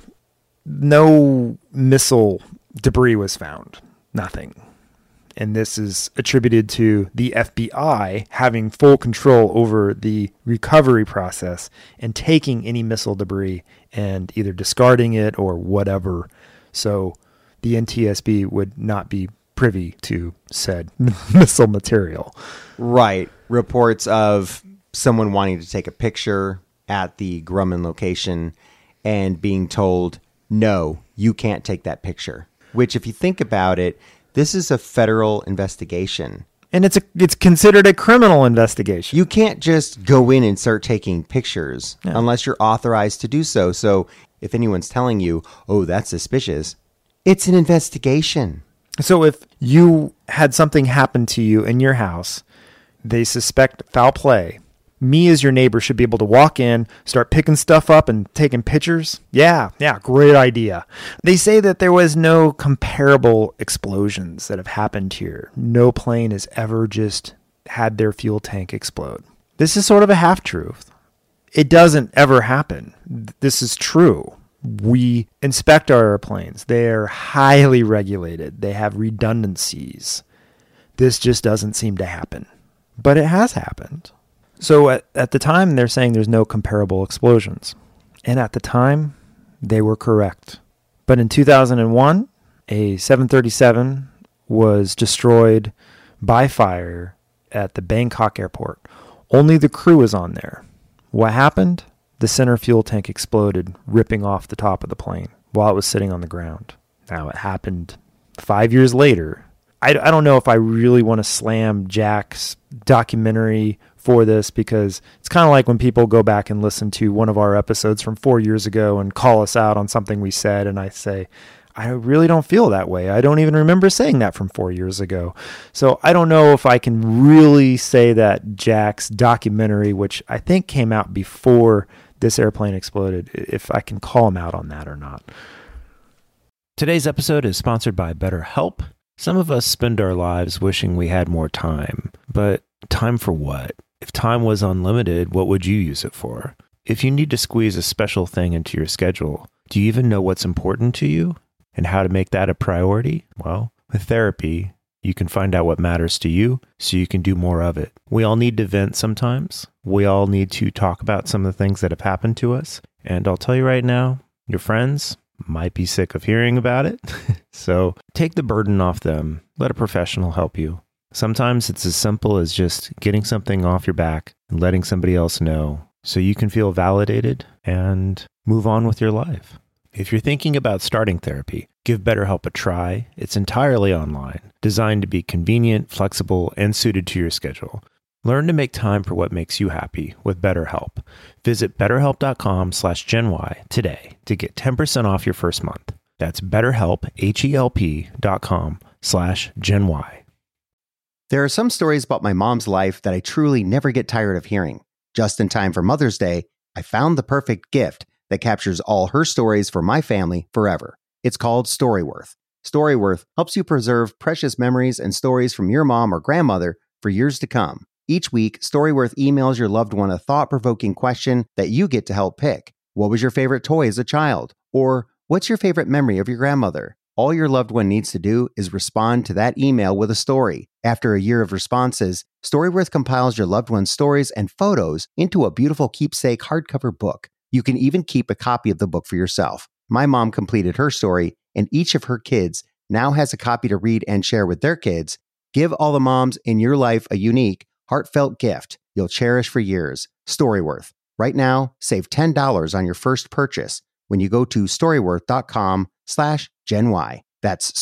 No missile debris was found. Nothing. And this is attributed to the FBI having full control over the recovery process and taking any missile debris and either discarding it or whatever. So the NTSB would not be privy to said missile material. Right. Reports of someone wanting to take a picture at the Grumman location and being told, no, you can't take that picture. Which, if you think about it, this is a federal investigation. And it's considered a criminal investigation. You can't just go in and start taking pictures unless you're authorized to do so. So if anyone's telling you, oh, that's suspicious, it's an investigation. So if you had something happen to you in your house, they suspect foul play, me as your neighbor should be able to walk in, start picking stuff up and taking pictures. Yeah, great idea. They say that there was no comparable explosions that have happened here. No plane has ever just had their fuel tank explode. This is sort of a half-truth. It doesn't ever happen. This is true. We inspect our airplanes. They are highly regulated. They have redundancies. This just doesn't seem to happen. But it has happened. So at the time, they're saying there's no comparable explosions. And at the time, they were correct. But in 2001, a 737 was destroyed by fire at the Bangkok airport. Only the crew was on there. What happened? The center fuel tank exploded, ripping off the top of the plane while it was sitting on the ground. Now, it happened 5 years later. I don't know if I really want to slam Jack's documentary for this, because it's kind of like when people go back and listen to one of our episodes from 4 years ago and call us out on something we said, and I say, I really don't feel that way. I don't even remember saying that from 4 years ago. So I don't know if I can really say that Jack's documentary, which I think came out before this airplane exploded, if I can call him out on that or not. Today's episode is sponsored by BetterHelp. Some of us spend our lives wishing we had more time, but time for what? If time was unlimited, what would you use it for? If you need to squeeze a special thing into your schedule, do you even know what's important to you and how to make that a priority? Well, with therapy, you can find out what matters to you so you can do more of it. We all need to vent sometimes. We all need to talk about some of the things that have happened to us. And I'll tell you right now, your friends might be sick of hearing about it. So take the burden off them. Let a professional help you. Sometimes it's as simple as just getting something off your back and letting somebody else know so you can feel validated and move on with your life. If you're thinking about starting therapy, give BetterHelp a try. It's entirely online, designed to be convenient, flexible, and suited to your schedule. Learn to make time for what makes you happy with BetterHelp. Visit betterhelp.com/GenY today to get 10% off your first month. That's BetterHelp, HELP.com/GenY. There are some stories about my mom's life that I truly never get tired of hearing. Just in time for Mother's Day, I found the perfect gift that captures all her stories for my family forever. It's called Storyworth. Storyworth helps you preserve precious memories and stories from your mom or grandmother for years to come. Each week, Storyworth emails your loved one a thought-provoking question that you get to help pick. What was your favorite toy as a child? Or what's your favorite memory of your grandmother? All your loved one needs to do is respond to that email with a story. After a year of responses, Storyworth compiles your loved one's stories and photos into a beautiful keepsake hardcover book. You can even keep a copy of the book for yourself. My mom completed her story, and each of her kids now has a copy to read and share with their kids. Give all the moms in your life a unique, heartfelt gift you'll cherish for years. Storyworth. Right now, save $10 on your first purchase when you go to storyworth.com/GenY. That's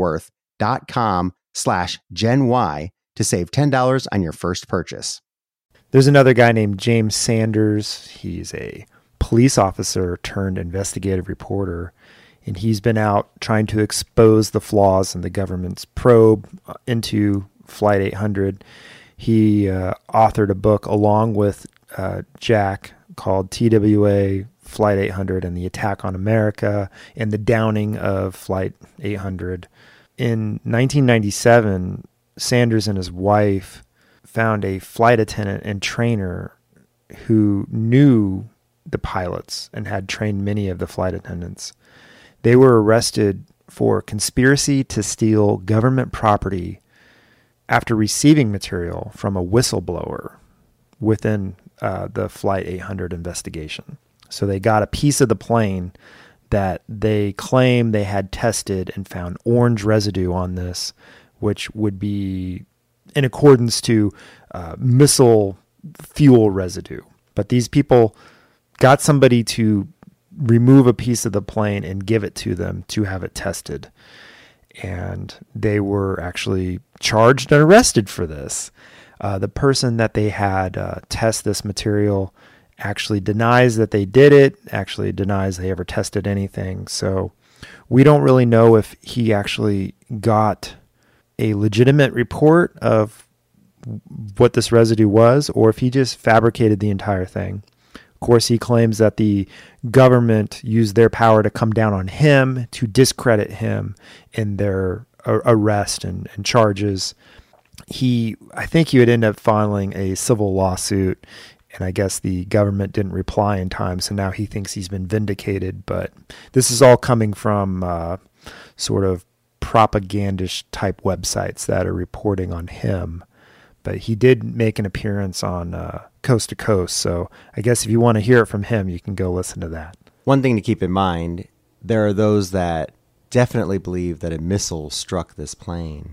storyworth.com/GenY to save $10 on your first purchase. There's another guy named James Sanders. He's a police officer turned investigative reporter, and he's been out trying to expose the flaws in the government's probe into Flight 800. He authored a book along with Jack called TWA Flight 800 and the Attack on America and the Downing of Flight 800. In 1997, Sanders and his wife found a flight attendant and trainer who knew the pilots and had trained many of the flight attendants. They were arrested for conspiracy to steal government property after receiving material from a whistleblower within the Flight 800 investigation. So they got a piece of the plane that they claim they had tested and found orange residue on this, which would be in accordance to missile fuel residue. But these people got somebody to remove a piece of the plane and give it to them to have it tested. And they were actually charged and arrested for this. The person that they had test this material actually denies that they did it, actually denies they ever tested anything. So we don't really know if he actually got a legitimate report of what this residue was, or if he just fabricated the entire thing. Of course, he claims that the government used their power to come down on him, to discredit him in their arrest and charges. I think he would end up filing a civil lawsuit, and I guess the government didn't reply in time, so now he thinks he's been vindicated. But this is all coming from sort of propagandish type websites that are reporting on him. But he did make an appearance on Coast to Coast, so I guess if you want to hear it from him, you can go listen to that. One thing to keep in mind, there are those that definitely believe that a missile struck this plane.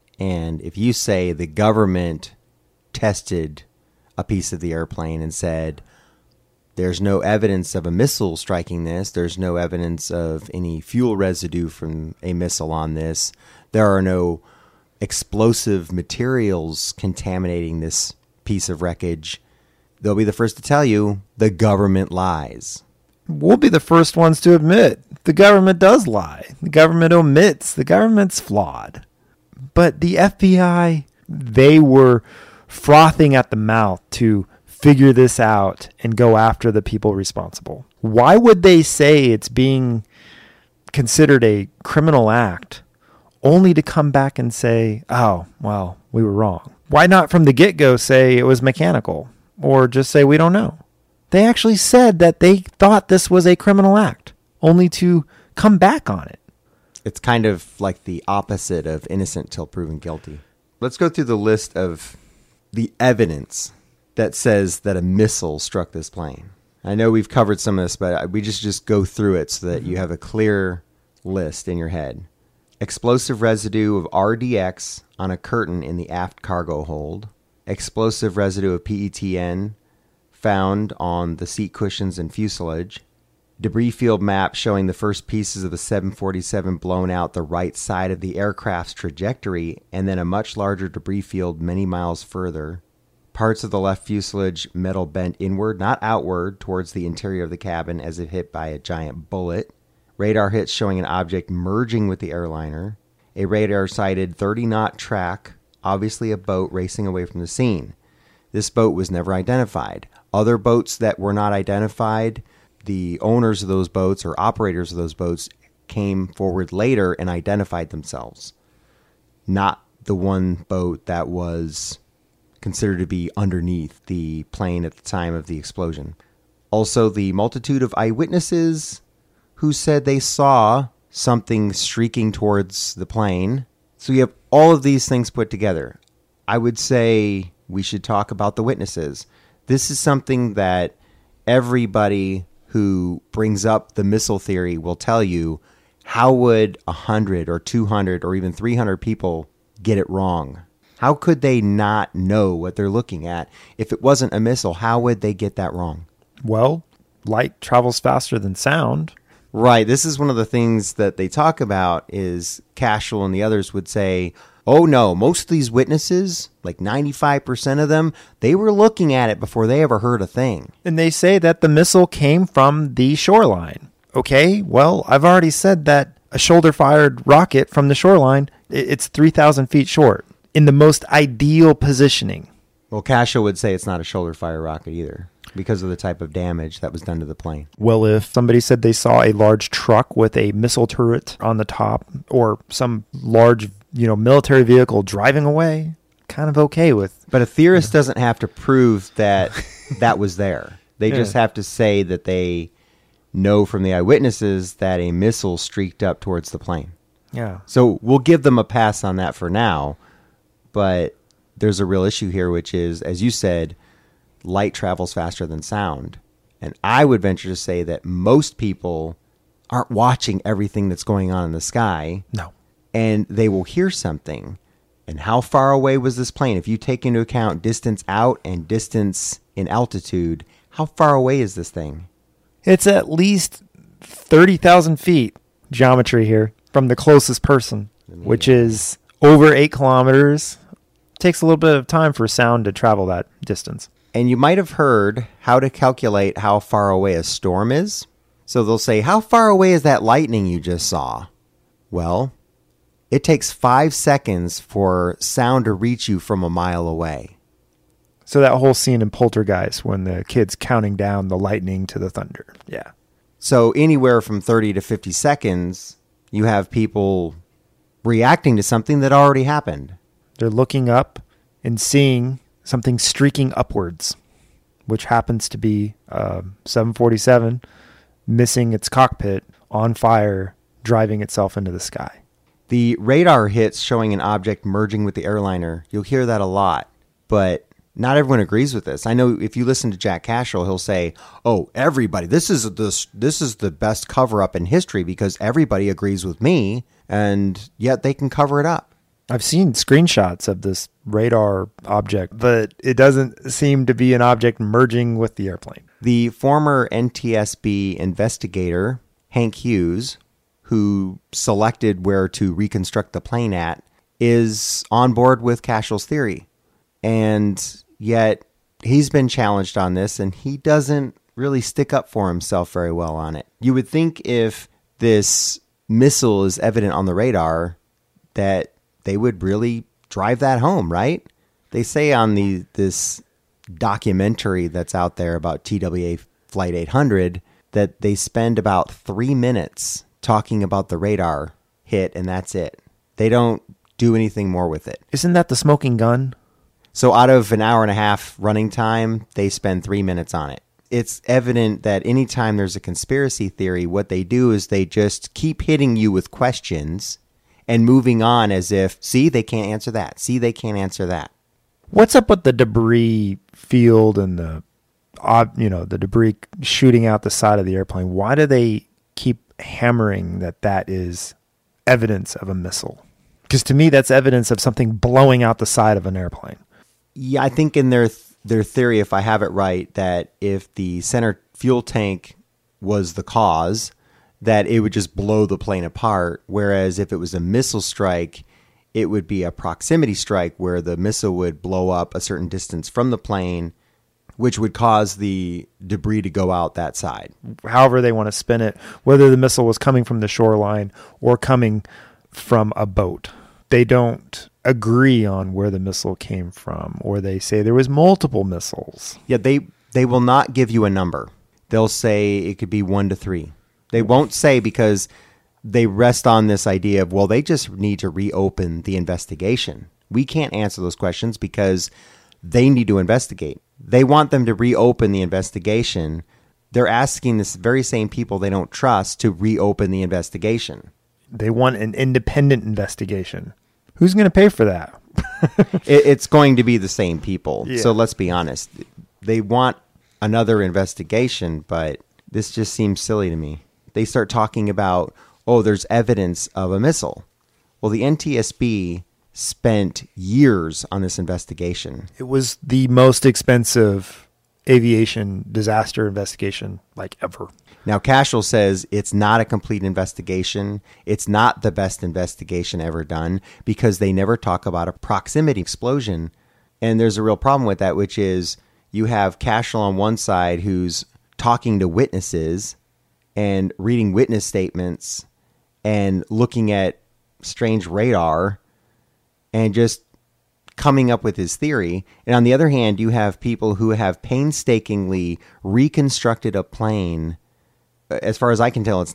And if you say the government tested a piece of the airplane and said, there's no evidence of a missile striking this, there's no evidence of any fuel residue from a missile on this, there are no explosive materials contaminating this piece of wreckage, they'll be the first to tell you the government lies. We'll be the first ones to admit the government does lie. The government omits. The government's flawed. But the FBI, they were frothing at the mouth to figure this out and go after the people responsible. Why would they say it's being considered a criminal act only to come back and say, oh, well, we were wrong? Why not from the get-go say it was mechanical, or just say we don't know? They actually said that they thought this was a criminal act, only to come back on it. It's kind of like the opposite of innocent till proven guilty. Let's go through the list of the evidence that says that a missile struck this plane. I know we've covered some of this, but we just go through it so that you have a clear list in your head. Explosive residue of RDX on a curtain in the aft cargo hold. Explosive residue of PETN found on the seat cushions and fuselage. Debris field map showing the first pieces of the 747 blown out the right side of the aircraft's trajectory, and then a much larger debris field many miles further. Parts of the left fuselage metal bent inward, not outward, towards the interior of the cabin as if hit by a giant bullet. Radar hits showing an object merging with the airliner. A radar-sighted 30-knot track, obviously a boat racing away from the scene. This boat was never identified. Other boats that were not identified, the owners of those boats or operators of those boats came forward later and identified themselves. Not the one boat that was considered to be underneath the plane at the time of the explosion. Also, the multitude of eyewitnesses who said they saw something streaking towards the plane. So you have all of these things put together. I would say we should talk about the witnesses. This is something that everybody who brings up the missile theory will tell you. How would 100 or 200 or even 300 people get it wrong? How could they not know what they're looking at? If it wasn't a missile, how would they get that wrong? Well, light travels faster than sound. Right. This is one of the things that they talk about is Cashel and the others would say, oh, no, most of these witnesses, like 95% of them, they were looking at it before they ever heard a thing. And they say that the missile came from the shoreline. Okay, well, I've already said that a shoulder-fired rocket from the shoreline, it's 3,000 feet short in the most ideal positioning. Well, Cashel would say it's not a shoulder-fire rocket either because of the type of damage that was done to the plane. Well, if somebody said they saw a large truck with a missile turret on the top or some large, military vehicle driving away, kind of okay with. But a theorist doesn't have to prove that that was there. They just have to say that they know from the eyewitnesses that a missile streaked up towards the plane. Yeah. So we'll give them a pass on that for now, but there's a real issue here, which is, as you said, light travels faster than sound. And I would venture to say that most people aren't watching everything that's going on in the sky. No. And they will hear something. And how far away was this plane? If you take into account distance out and distance in altitude, how far away is this thing? It's at least 30,000 feet geometry here from the closest person, which is over 8 kilometers. Takes a little bit of time for sound to travel that distance. And you might have heard how to calculate how far away a storm is. So they'll say, how far away is that lightning you just saw? Well, it takes 5 seconds for sound to reach you from a mile away. So that whole scene in Poltergeist when the kid's counting down the lightning to the thunder. Yeah. So anywhere from 30 to 50 seconds, you have people reacting to something that already happened. They're looking up and seeing something streaking upwards, which happens to be 747 missing its cockpit, on fire, driving itself into the sky. The radar hits showing an object merging with the airliner. You'll hear that a lot, but not everyone agrees with this. I know if you listen to Jack Cashel, he'll say, oh, everybody, this is the best cover-up in history because everybody agrees with me, and yet they can cover it up. I've seen screenshots of this radar object, but it doesn't seem to be an object merging with the airplane. The former NTSB investigator, Hank Hughes, who selected where to reconstruct the plane at, is on board with Cashel's theory. And yet he's been challenged on this, and he doesn't really stick up for himself very well on it. You would think if this missile is evident on the radar that they would really drive that home, right? They say on this documentary that's out there about TWA Flight 800 that they spend about 3 minutes talking about the radar hit, and that's it. They don't do anything more with it. Isn't that the smoking gun? So out of an hour and a half running time, they spend 3 minutes on it. It's evident that anytime there's a conspiracy theory, what they do is they just keep hitting you with questions and moving on as if, see, they can't answer that. See, they can't answer that. What's up with the debris field and the debris shooting out the side of the airplane? Why do they keep hammering that is evidence of a missile? Because to me, that's evidence of something blowing out the side of an airplane. Yeah, I think in their theory, if I have it right, that if the center fuel tank was the cause, that it would just blow the plane apart. Whereas if it was a missile strike, it would be a proximity strike where the missile would blow up a certain distance from the plane, which would cause the debris to go out that side. However they want to spin it, whether the missile was coming from the shoreline or coming from a boat. They don't agree on where the missile came from, or they say there was multiple missiles. Yeah, they will not give you a number. They'll say it could be 1 to 3. They won't say because they rest on this idea of, well, they just need to reopen the investigation. We can't answer those questions because they need to investigate. They want them to reopen the investigation. They're asking this very same people they don't trust to reopen the investigation. They want an independent investigation. Who's going to pay for that? It's going to be the same people. Yeah. So let's be honest. They want another investigation, but this just seems silly to me. They start talking about, oh, there's evidence of a missile. Well, the NTSB spent years on this investigation. It was the most expensive aviation disaster investigation like ever. Now, Cashel says it's not a complete investigation. It's not the best investigation ever done because they never talk about a proximity explosion. And there's a real problem with that, which is you have Cashel on one side who's talking to witnesses and reading witness statements and looking at strange radar and just coming up with his theory. And on the other hand, you have people who have painstakingly reconstructed a plane. As far as I can tell, it's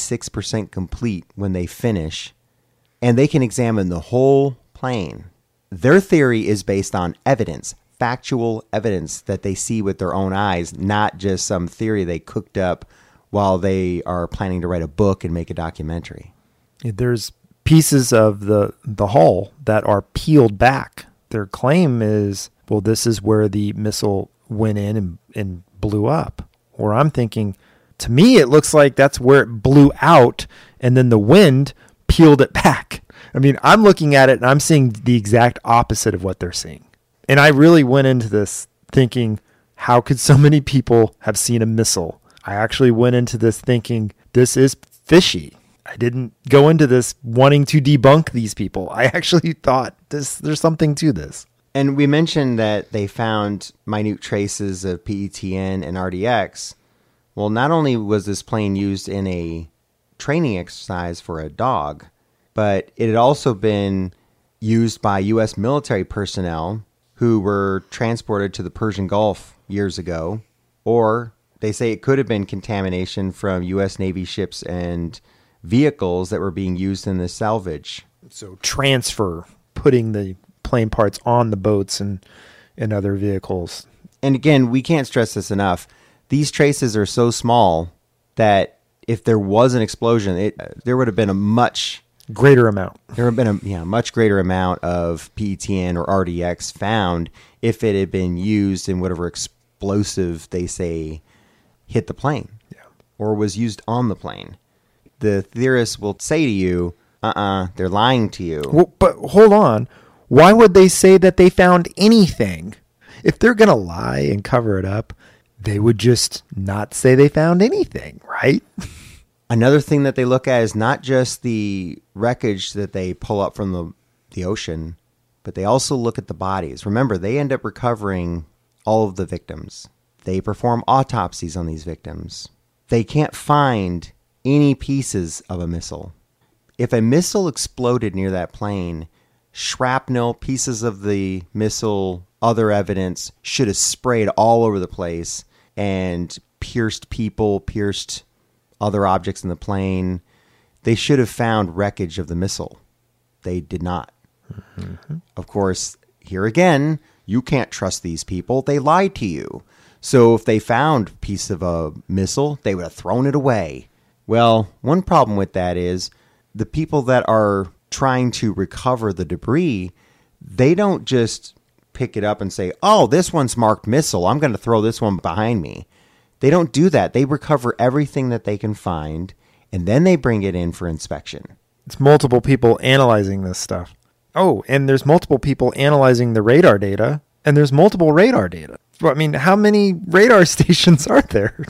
96% complete when they finish, and they can examine the whole plane. Their theory is based on evidence, factual evidence that they see with their own eyes, not just some theory they cooked up while they are planning to write a book and make a documentary. There's pieces of the hull that are peeled back. Their claim is, well, this is where the missile went in and blew up. Or I'm thinking, to me, it looks like that's where it blew out and then the wind peeled it back. I mean, I'm looking at it and I'm seeing the exact opposite of what they're seeing. And I really went into this thinking, how could so many people have seen a missile? I actually went into this thinking, this is fishy. I didn't go into this wanting to debunk these people. I actually thought there's something to this. And we mentioned that they found minute traces of PETN and RDX. Well, not only was this plane used in a training exercise for a dog, but it had also been used by U.S. military personnel who were transported to the Persian Gulf years ago. Or they say it could have been contamination from U.S. Navy ships and vehicles that were being used in the salvage. So transfer, putting the plane parts on the boats and other vehicles. And again, we can't stress this enough. These traces are so small that if there was an explosion, there would have been a much greater amount. There would have been a much greater amount of PETN or RDX found if it had been used in whatever explosive they say hit the plane or was used on the plane. The theorists will say to you, they're lying to you. Well, but hold on. Why would they say that they found anything? If they're going to lie and cover it up, they would just not say they found anything, right? Another thing that they look at is not just the wreckage that they pull up from the ocean, but they also look at the bodies. Remember, they end up recovering all of the victims. They perform autopsies on these victims. They can't find any pieces of a missile. If a missile exploded near that plane, shrapnel, pieces of the missile, other evidence should have sprayed all over the place and pierced people, pierced other objects in the plane. They should have found wreckage of the missile. They did not. Mm-hmm. Of course, here again, you can't trust these people. They lied to you. So if they found a piece of a missile, they would have thrown it away. Well, one problem with that is the people that are trying to recover the debris, they don't just pick it up and say, oh, this one's marked missile, I'm going to throw this one behind me. They don't do that. They recover everything that they can find, and then they bring it in for inspection. It's multiple people analyzing this stuff. Oh, and there's multiple people analyzing the radar data, and there's multiple radar data. I mean, how many radar stations are there?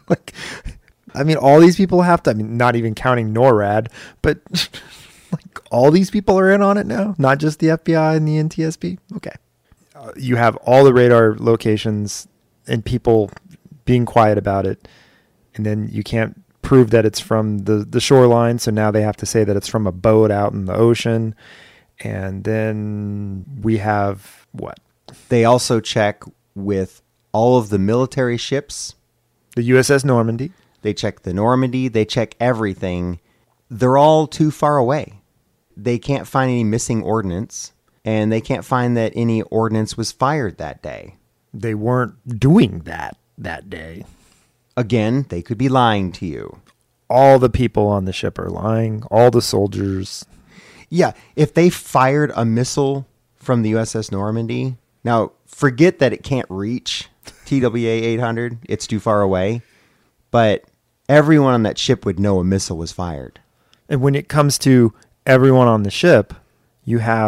All these people have to, not even counting NORAD, but all these people are in on it now, not just the FBI and the NTSB. Okay. You have all the radar locations and people being quiet about it. And then you can't prove that it's from the shoreline. So now they have to say that it's from a boat out in the ocean. And then we have what? They also check with all of the military ships. The USS Normandy. They check the Normandy. They check everything. They're all too far away. They can't find any missing ordnance, and they can't find that any ordnance was fired that day. They weren't doing that day. Again, they could be lying to you. All the people on the ship are lying. All the soldiers. Yeah, if they fired a missile from the USS Normandy, now forget that it can't reach TWA 800. It's too far away. But everyone on that ship would know a missile was fired. And when it comes to everyone on the ship, you have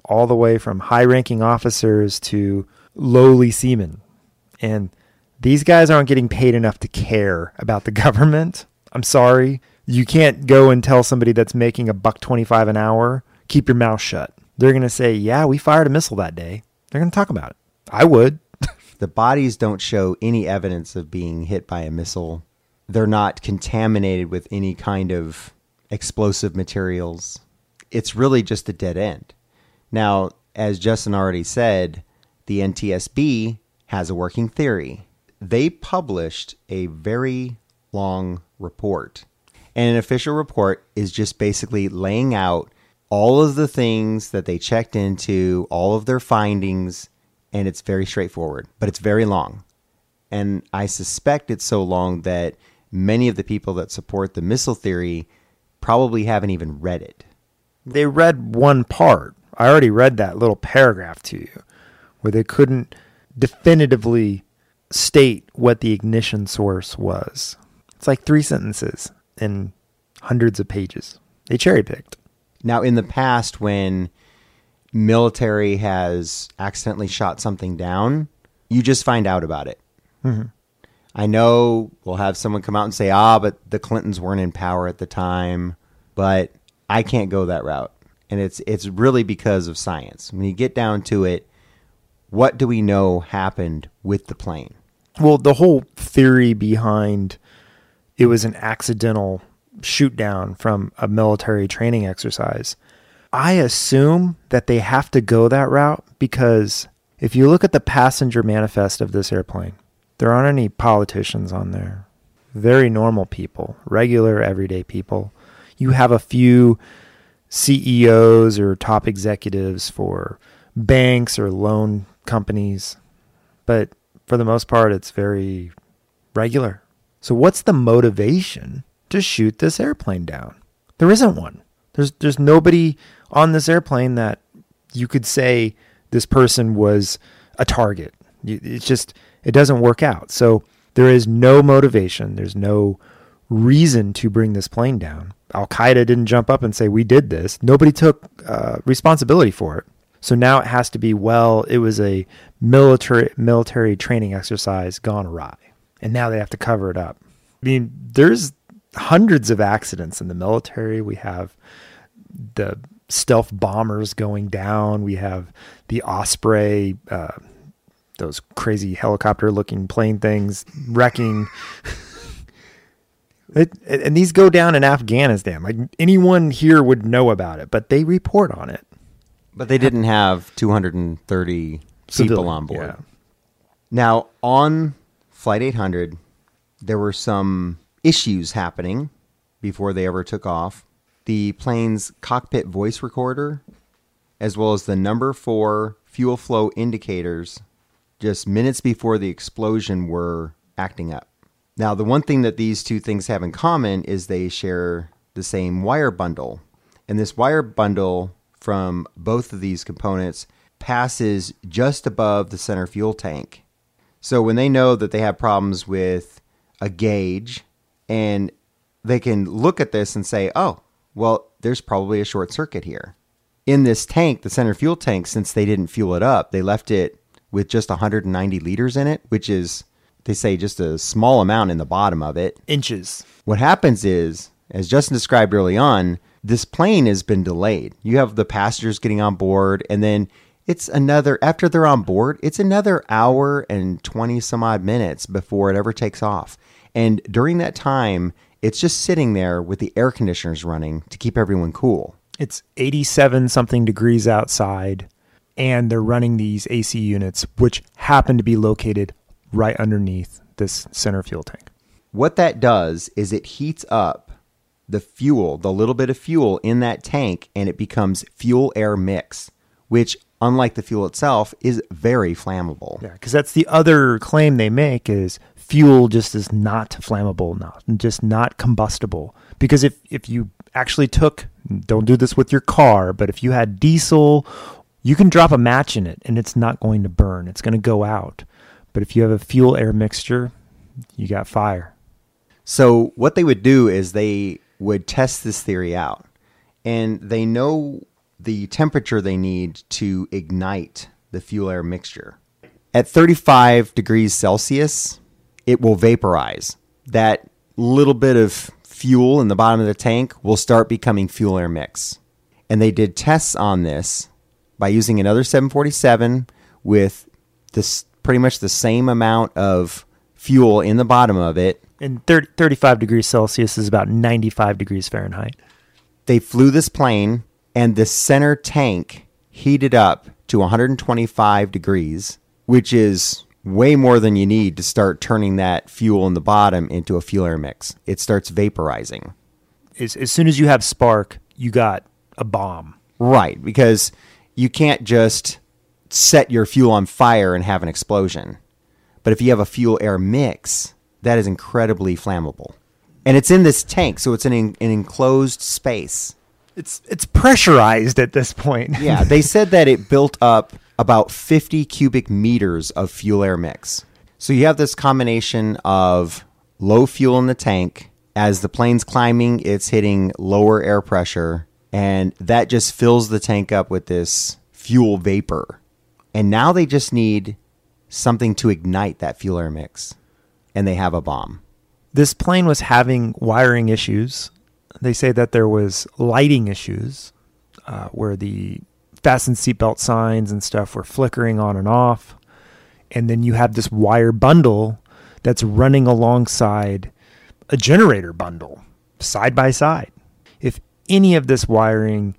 all the way from high-ranking officers to lowly seamen. And these guys aren't getting paid enough to care about the government. I'm sorry. You can't go and tell somebody that's making $1.25 an hour, keep your mouth shut. They're going to say, yeah, we fired a missile that day. They're going to talk about it. I would. The bodies don't show any evidence of being hit by a missile. They're not contaminated with any kind of explosive materials. It's really just a dead end. Now, as Justin already said, the NTSB has a working theory. They published a very long report. And an official report is just basically laying out all of the things that they checked into, all of their findings, and it's very straightforward, but it's very long. And I suspect it's so long that many of the people that support the missile theory probably haven't even read it. They read one part. I already read that little paragraph to you, where they couldn't definitively state what the ignition source was. It's like 3 sentences and hundreds of pages. They cherry-picked. Now, in the past, when military has accidentally shot something down, you just find out about it. Mm-hmm. I know we'll have someone come out and say, but the Clintons weren't in power at the time, but I can't go that route. And it's really because of science. When you get down to it, what do we know happened with the plane? Well, the whole theory behind it was an accidental shoot down from a military training exercise. I assume that they have to go that route because if you look at the passenger manifest of this airplane, there aren't any politicians on there. Very normal people, regular, everyday people. You have a few CEOs or top executives for banks or loan companies, but for the most part, it's very regular. So what's the motivation to shoot this airplane down? There isn't one. There's nobody on this airplane that you could say this person was a target. It's just, it doesn't work out. So there is no motivation. There's no reason to bring this plane down. Al-Qaeda didn't jump up and say, we did this. Nobody took responsibility for it. So now it has to be, well, it was a military training exercise gone awry. And now they have to cover it up. I mean, there's hundreds of accidents in the military. We have the stealth bombers going down. We have the Osprey, those crazy helicopter-looking plane things wrecking. And these go down in Afghanistan. Like anyone here would know about it, but they report on it. But they didn't have 230 people on board. Yeah. Now, on Flight 800, there were some issues happening before they ever took off. The plane's cockpit voice recorder, as well as the number 4 fuel flow indicators, just minutes before the explosion, were acting up. Now, the one thing that these two things have in common is they share the same wire bundle. And this wire bundle from both of these components passes just above the center fuel tank. So when they know that they have problems with a gauge, and they can look at this and say, oh, well, there's probably a short circuit here. In this tank, the center fuel tank, since they didn't fuel it up, they left it with just 190 liters in it, which is, they say, just a small amount in the bottom of it. Inches. What happens is, as Justin described early on, this plane has been delayed. You have the passengers getting on board, and then after they're on board, it's another hour and 20 some odd minutes before it ever takes off. And during that time, it's just sitting there with the air conditioners running to keep everyone cool. It's 87 something degrees outside, and they're running these AC units, which happen to be located right underneath this center fuel tank. What that does is it heats up the fuel, the little bit of fuel in that tank, and it becomes fuel-air mix, which, unlike the fuel itself, is very flammable. Yeah, because that's the other claim they make is fuel just is not flammable, just not combustible. Because if you actually don't do this with your car, but if you had diesel, you can drop a match in it and it's not going to burn. It's going to go out. But if you have a fuel-air mixture, you got fire. So what they would do is they would test this theory out. And they know the temperature they need to ignite the fuel air mixture. At 35 degrees Celsius, it will vaporize. That little bit of fuel in the bottom of the tank will start becoming fuel air mix. And they did tests on this by using another 747 with this pretty much the same amount of fuel in the bottom of it. And 35 degrees Celsius is about 95 degrees Fahrenheit. They flew this plane, and the center tank heated up to 125 degrees, which is way more than you need to start turning that fuel in the bottom into a fuel air mix. It starts vaporizing. As soon as you have spark, you got a bomb. Right, because you can't just set your fuel on fire and have an explosion. But if you have a fuel air mix, that is incredibly flammable. And it's in this tank, so it's in an enclosed space. It's pressurized at this point. Yeah, they said that it built up about 50 cubic meters of fuel air mix. So you have this combination of low fuel in the tank. As the plane's climbing, it's hitting lower air pressure, and that just fills the tank up with this fuel vapor. And now they just need something to ignite that fuel air mix, and they have a bomb. This plane was having wiring issues. They say that there was lighting issues where the fasten seatbelt signs and stuff were flickering on and off. And then you have this wire bundle that's running alongside a generator bundle side by side. If any of this wiring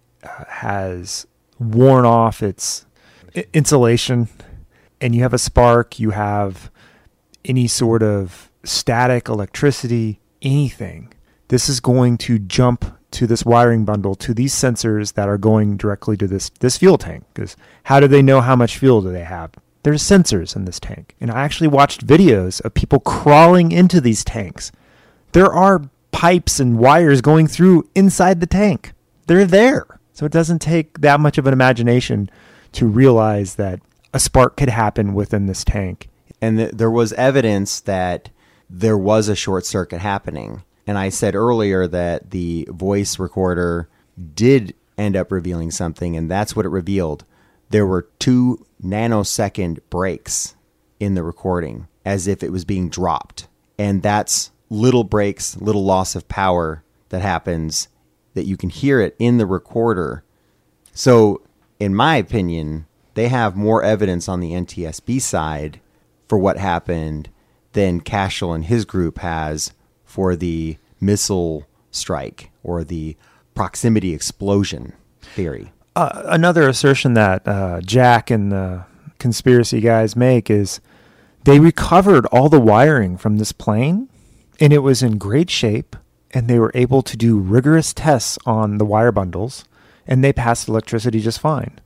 has worn off its insulation and you have a spark, you have any sort of static, electricity, anything, this is going to jump to this wiring bundle, to these sensors that are going directly to this fuel tank. Because how do they know how much fuel do they have? There's sensors in this tank. And I actually watched videos of people crawling into these tanks. There are pipes and wires going through inside the tank. They're there. So it doesn't take that much of an imagination to realize that a spark could happen within this tank. And there was evidence that there was a short circuit happening. And I said earlier that the voice recorder did end up revealing something, and that's what it revealed. There were 2 nanosecond breaks in the recording, as if it was being dropped. And that's little breaks, little loss of power that happens, that you can hear it in the recorder. So, in my opinion, they have more evidence on the NTSB side for what happened than Cashel and his group has for the missile strike or the proximity explosion theory. Another assertion that Jack and the conspiracy guys make is they recovered all the wiring from this plane, and it was in great shape, and they were able to do rigorous tests on the wire bundles, and they passed electricity just fine.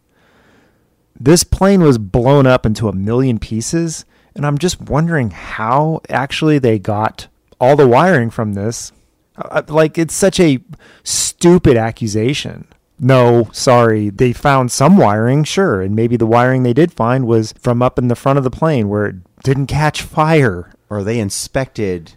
This plane was blown up into 1 million pieces, and I'm just wondering how actually they got all the wiring from this. Like, it's such a stupid accusation. No, sorry, they found some wiring, sure, and maybe the wiring they did find was from up in the front of the plane where it didn't catch fire. Or they inspected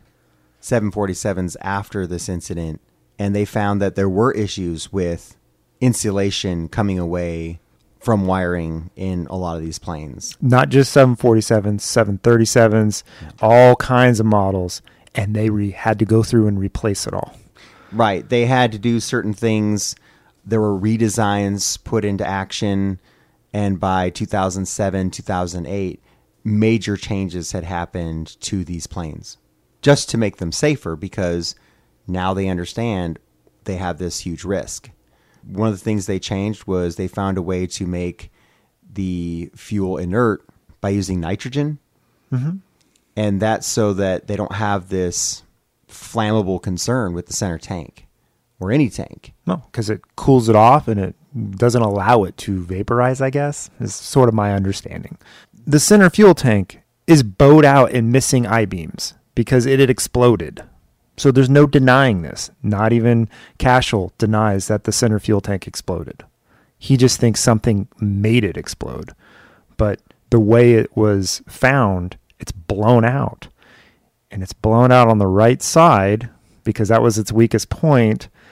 747s after this incident, and they found that there were issues with insulation coming away from wiring in a lot of these planes. Not just 747s, 737s, all kinds of models. And they had to go through and replace it all. Right. They had to do certain things. There were redesigns put into action. And by 2007, 2008, major changes had happened to these planes just to make them safer, because now they understand they have this huge risk. One of the things they changed was they found a way to make the fuel inert by using nitrogen. Mm-hmm. And that's so that they don't have this flammable concern with the center tank or any tank. No, because it cools it off and it doesn't allow it to vaporize, I guess, is sort of my understanding. The center fuel tank is bowed out and missing I-beams because it had exploded. So there's no denying this. Not even Cashel denies that the center fuel tank exploded. He just thinks something made it explode. But the way it was found, it's blown out. And it's blown out on the right side because that was its weakest point.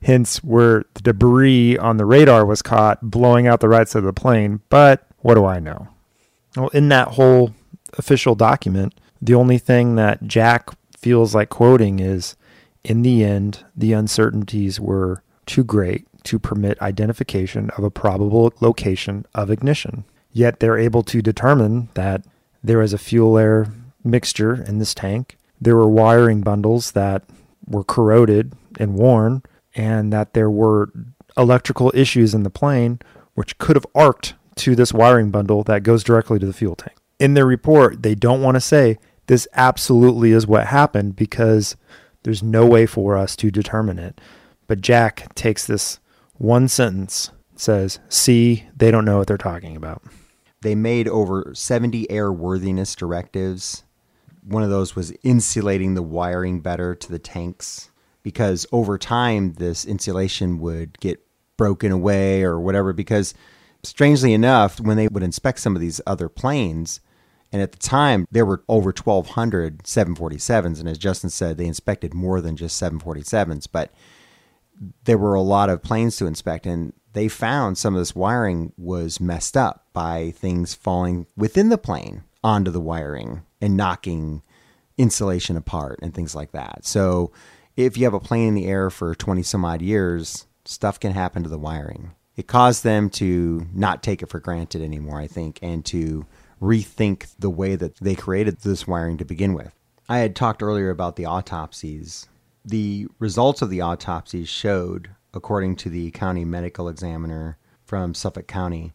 hints where the debris on the radar was caught blowing out the right side of the plane, but what do I know? Well, in that whole official document, the only thing that Jack feels like quoting is, in the end, the uncertainties were too great to permit identification of a probable location of ignition. Yet they're able to determine that there was a fuel-air mixture in this tank. There were wiring bundles that were corroded and worn, and that there were electrical issues in the plane which could have arced to this wiring bundle that goes directly to the fuel tank. In their report, they don't want to say this absolutely is what happened because there's no way for us to determine it. But Jack takes this one sentence, says, see, they don't know what they're talking about. They made over 70 airworthiness directives. One of those was insulating the wiring better to the tanks, because over time this insulation would get broken away or whatever, because strangely enough, when they would inspect some of these other planes, and at the time there were over 1,200 747s, and as Justin said, they inspected more than just 747s, but there were a lot of planes to inspect, and they found some of this wiring was messed up by things falling within the plane onto the wiring and knocking insulation apart and things like that. So if you have a plane in the air for 20 some odd years, stuff can happen to the wiring. It caused them to not take it for granted anymore, I think, and to rethink the way that they created this wiring to begin with. I had talked earlier about the autopsies. The results of the autopsies showed, according to the county medical examiner from Suffolk County,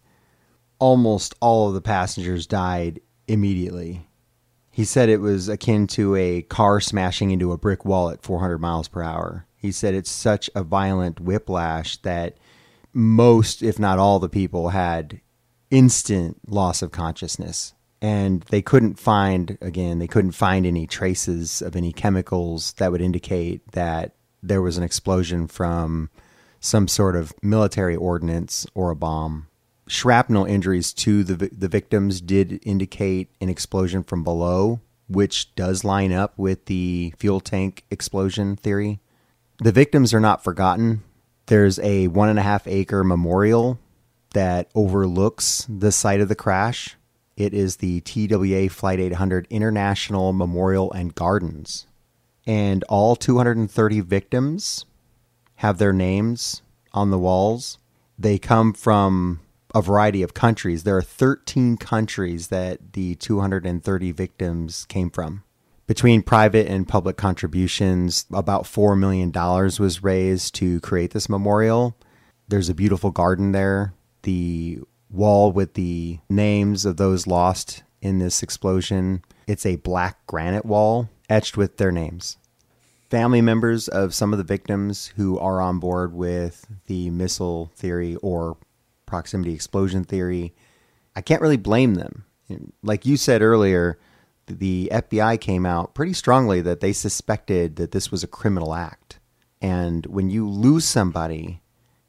almost all of the passengers died immediately. He said it was akin to a car smashing into a brick wall at 400 miles per hour. He said it's such a violent whiplash that most, if not all, the people had instant loss of consciousness. And they couldn't find any traces of any chemicals that would indicate that there was an explosion from some sort of military ordnance or a bomb. Shrapnel injuries to the victims did indicate an explosion from below, which does line up with the fuel tank explosion theory. The victims are not forgotten. There's a 1.5 acre memorial that overlooks the site of the crash. It is the TWA Flight 800 International Memorial and Gardens. And all 230 victims have their names on the walls. They come from a variety of countries. There are 13 countries that the 230 victims came from. Between private and public contributions, about $4 million was raised to create this memorial. There's a beautiful garden there. The wall with the names of those lost in this explosion, it's a black granite wall etched with their names. Family members of some of the victims who are on board with the missile theory or proximity explosion theory, I can't really blame them. Like you said earlier, the FBI came out pretty strongly that they suspected that this was a criminal act. And when you lose somebody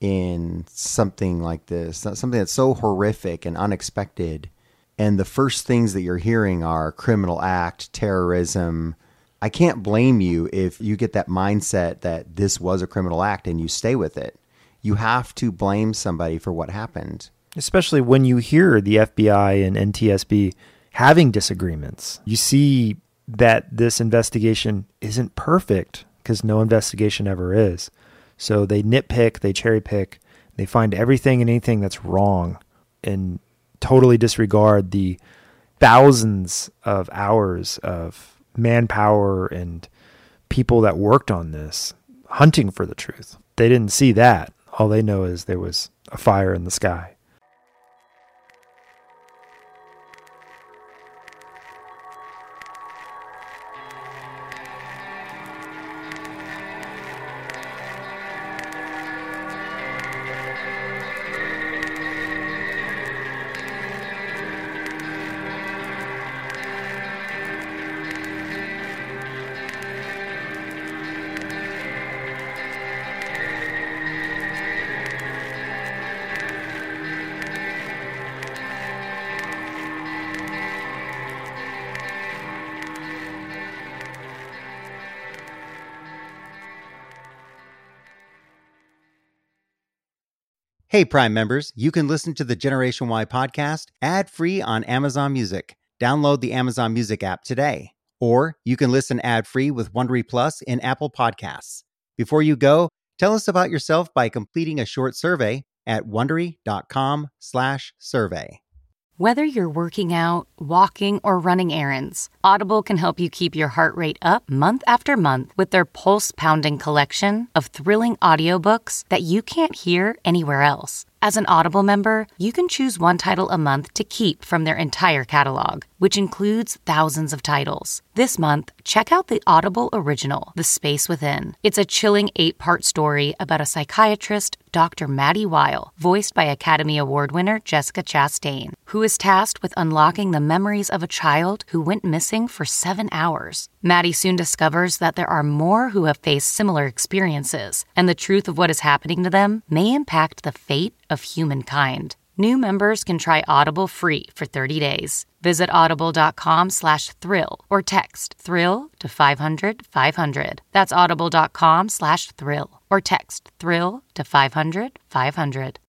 in something like this, something that's so horrific and unexpected, and the first things that you're hearing are criminal act, terrorism, I can't blame you if you get that mindset that this was a criminal act and you stay with it. You have to blame somebody for what happened. Especially when you hear the FBI and NTSB having disagreements. You see that this investigation isn't perfect because no investigation ever is. So they nitpick, they cherry pick, they find everything and anything that's wrong and totally disregard the thousands of hours of manpower and people that worked on this, hunting for the truth. They didn't see that. All they know is there was a fire in the sky. Hey, Prime members, you can listen to the Generation Y podcast ad-free on Amazon Music. Download the Amazon Music app today. Or you can listen ad-free with Wondery Plus in Apple Podcasts. Before you go, tell us about yourself by completing a short survey at Wondery.com/survey. Whether you're working out, walking, or running errands, Audible can help you keep your heart rate up month after month with their pulse-pounding collection of thrilling audiobooks that you can't hear anywhere else. As an Audible member, you can choose one title a month to keep from their entire catalog, which includes thousands of titles. This month, check out the Audible original, The Space Within. It's a chilling 8-part story about a psychiatrist, Dr. Maddie Weil, voiced by Academy Award winner Jessica Chastain, who is tasked with unlocking the memories of a child who went missing for 7 hours. Maddie soon discovers that there are more who have faced similar experiences, and the truth of what is happening to them may impact the fate of humankind. New members can try Audible free for 30 days. Visit audible.com/thrill or text thrill to 500-500. That's audible.com/thrill or text thrill to 500-500.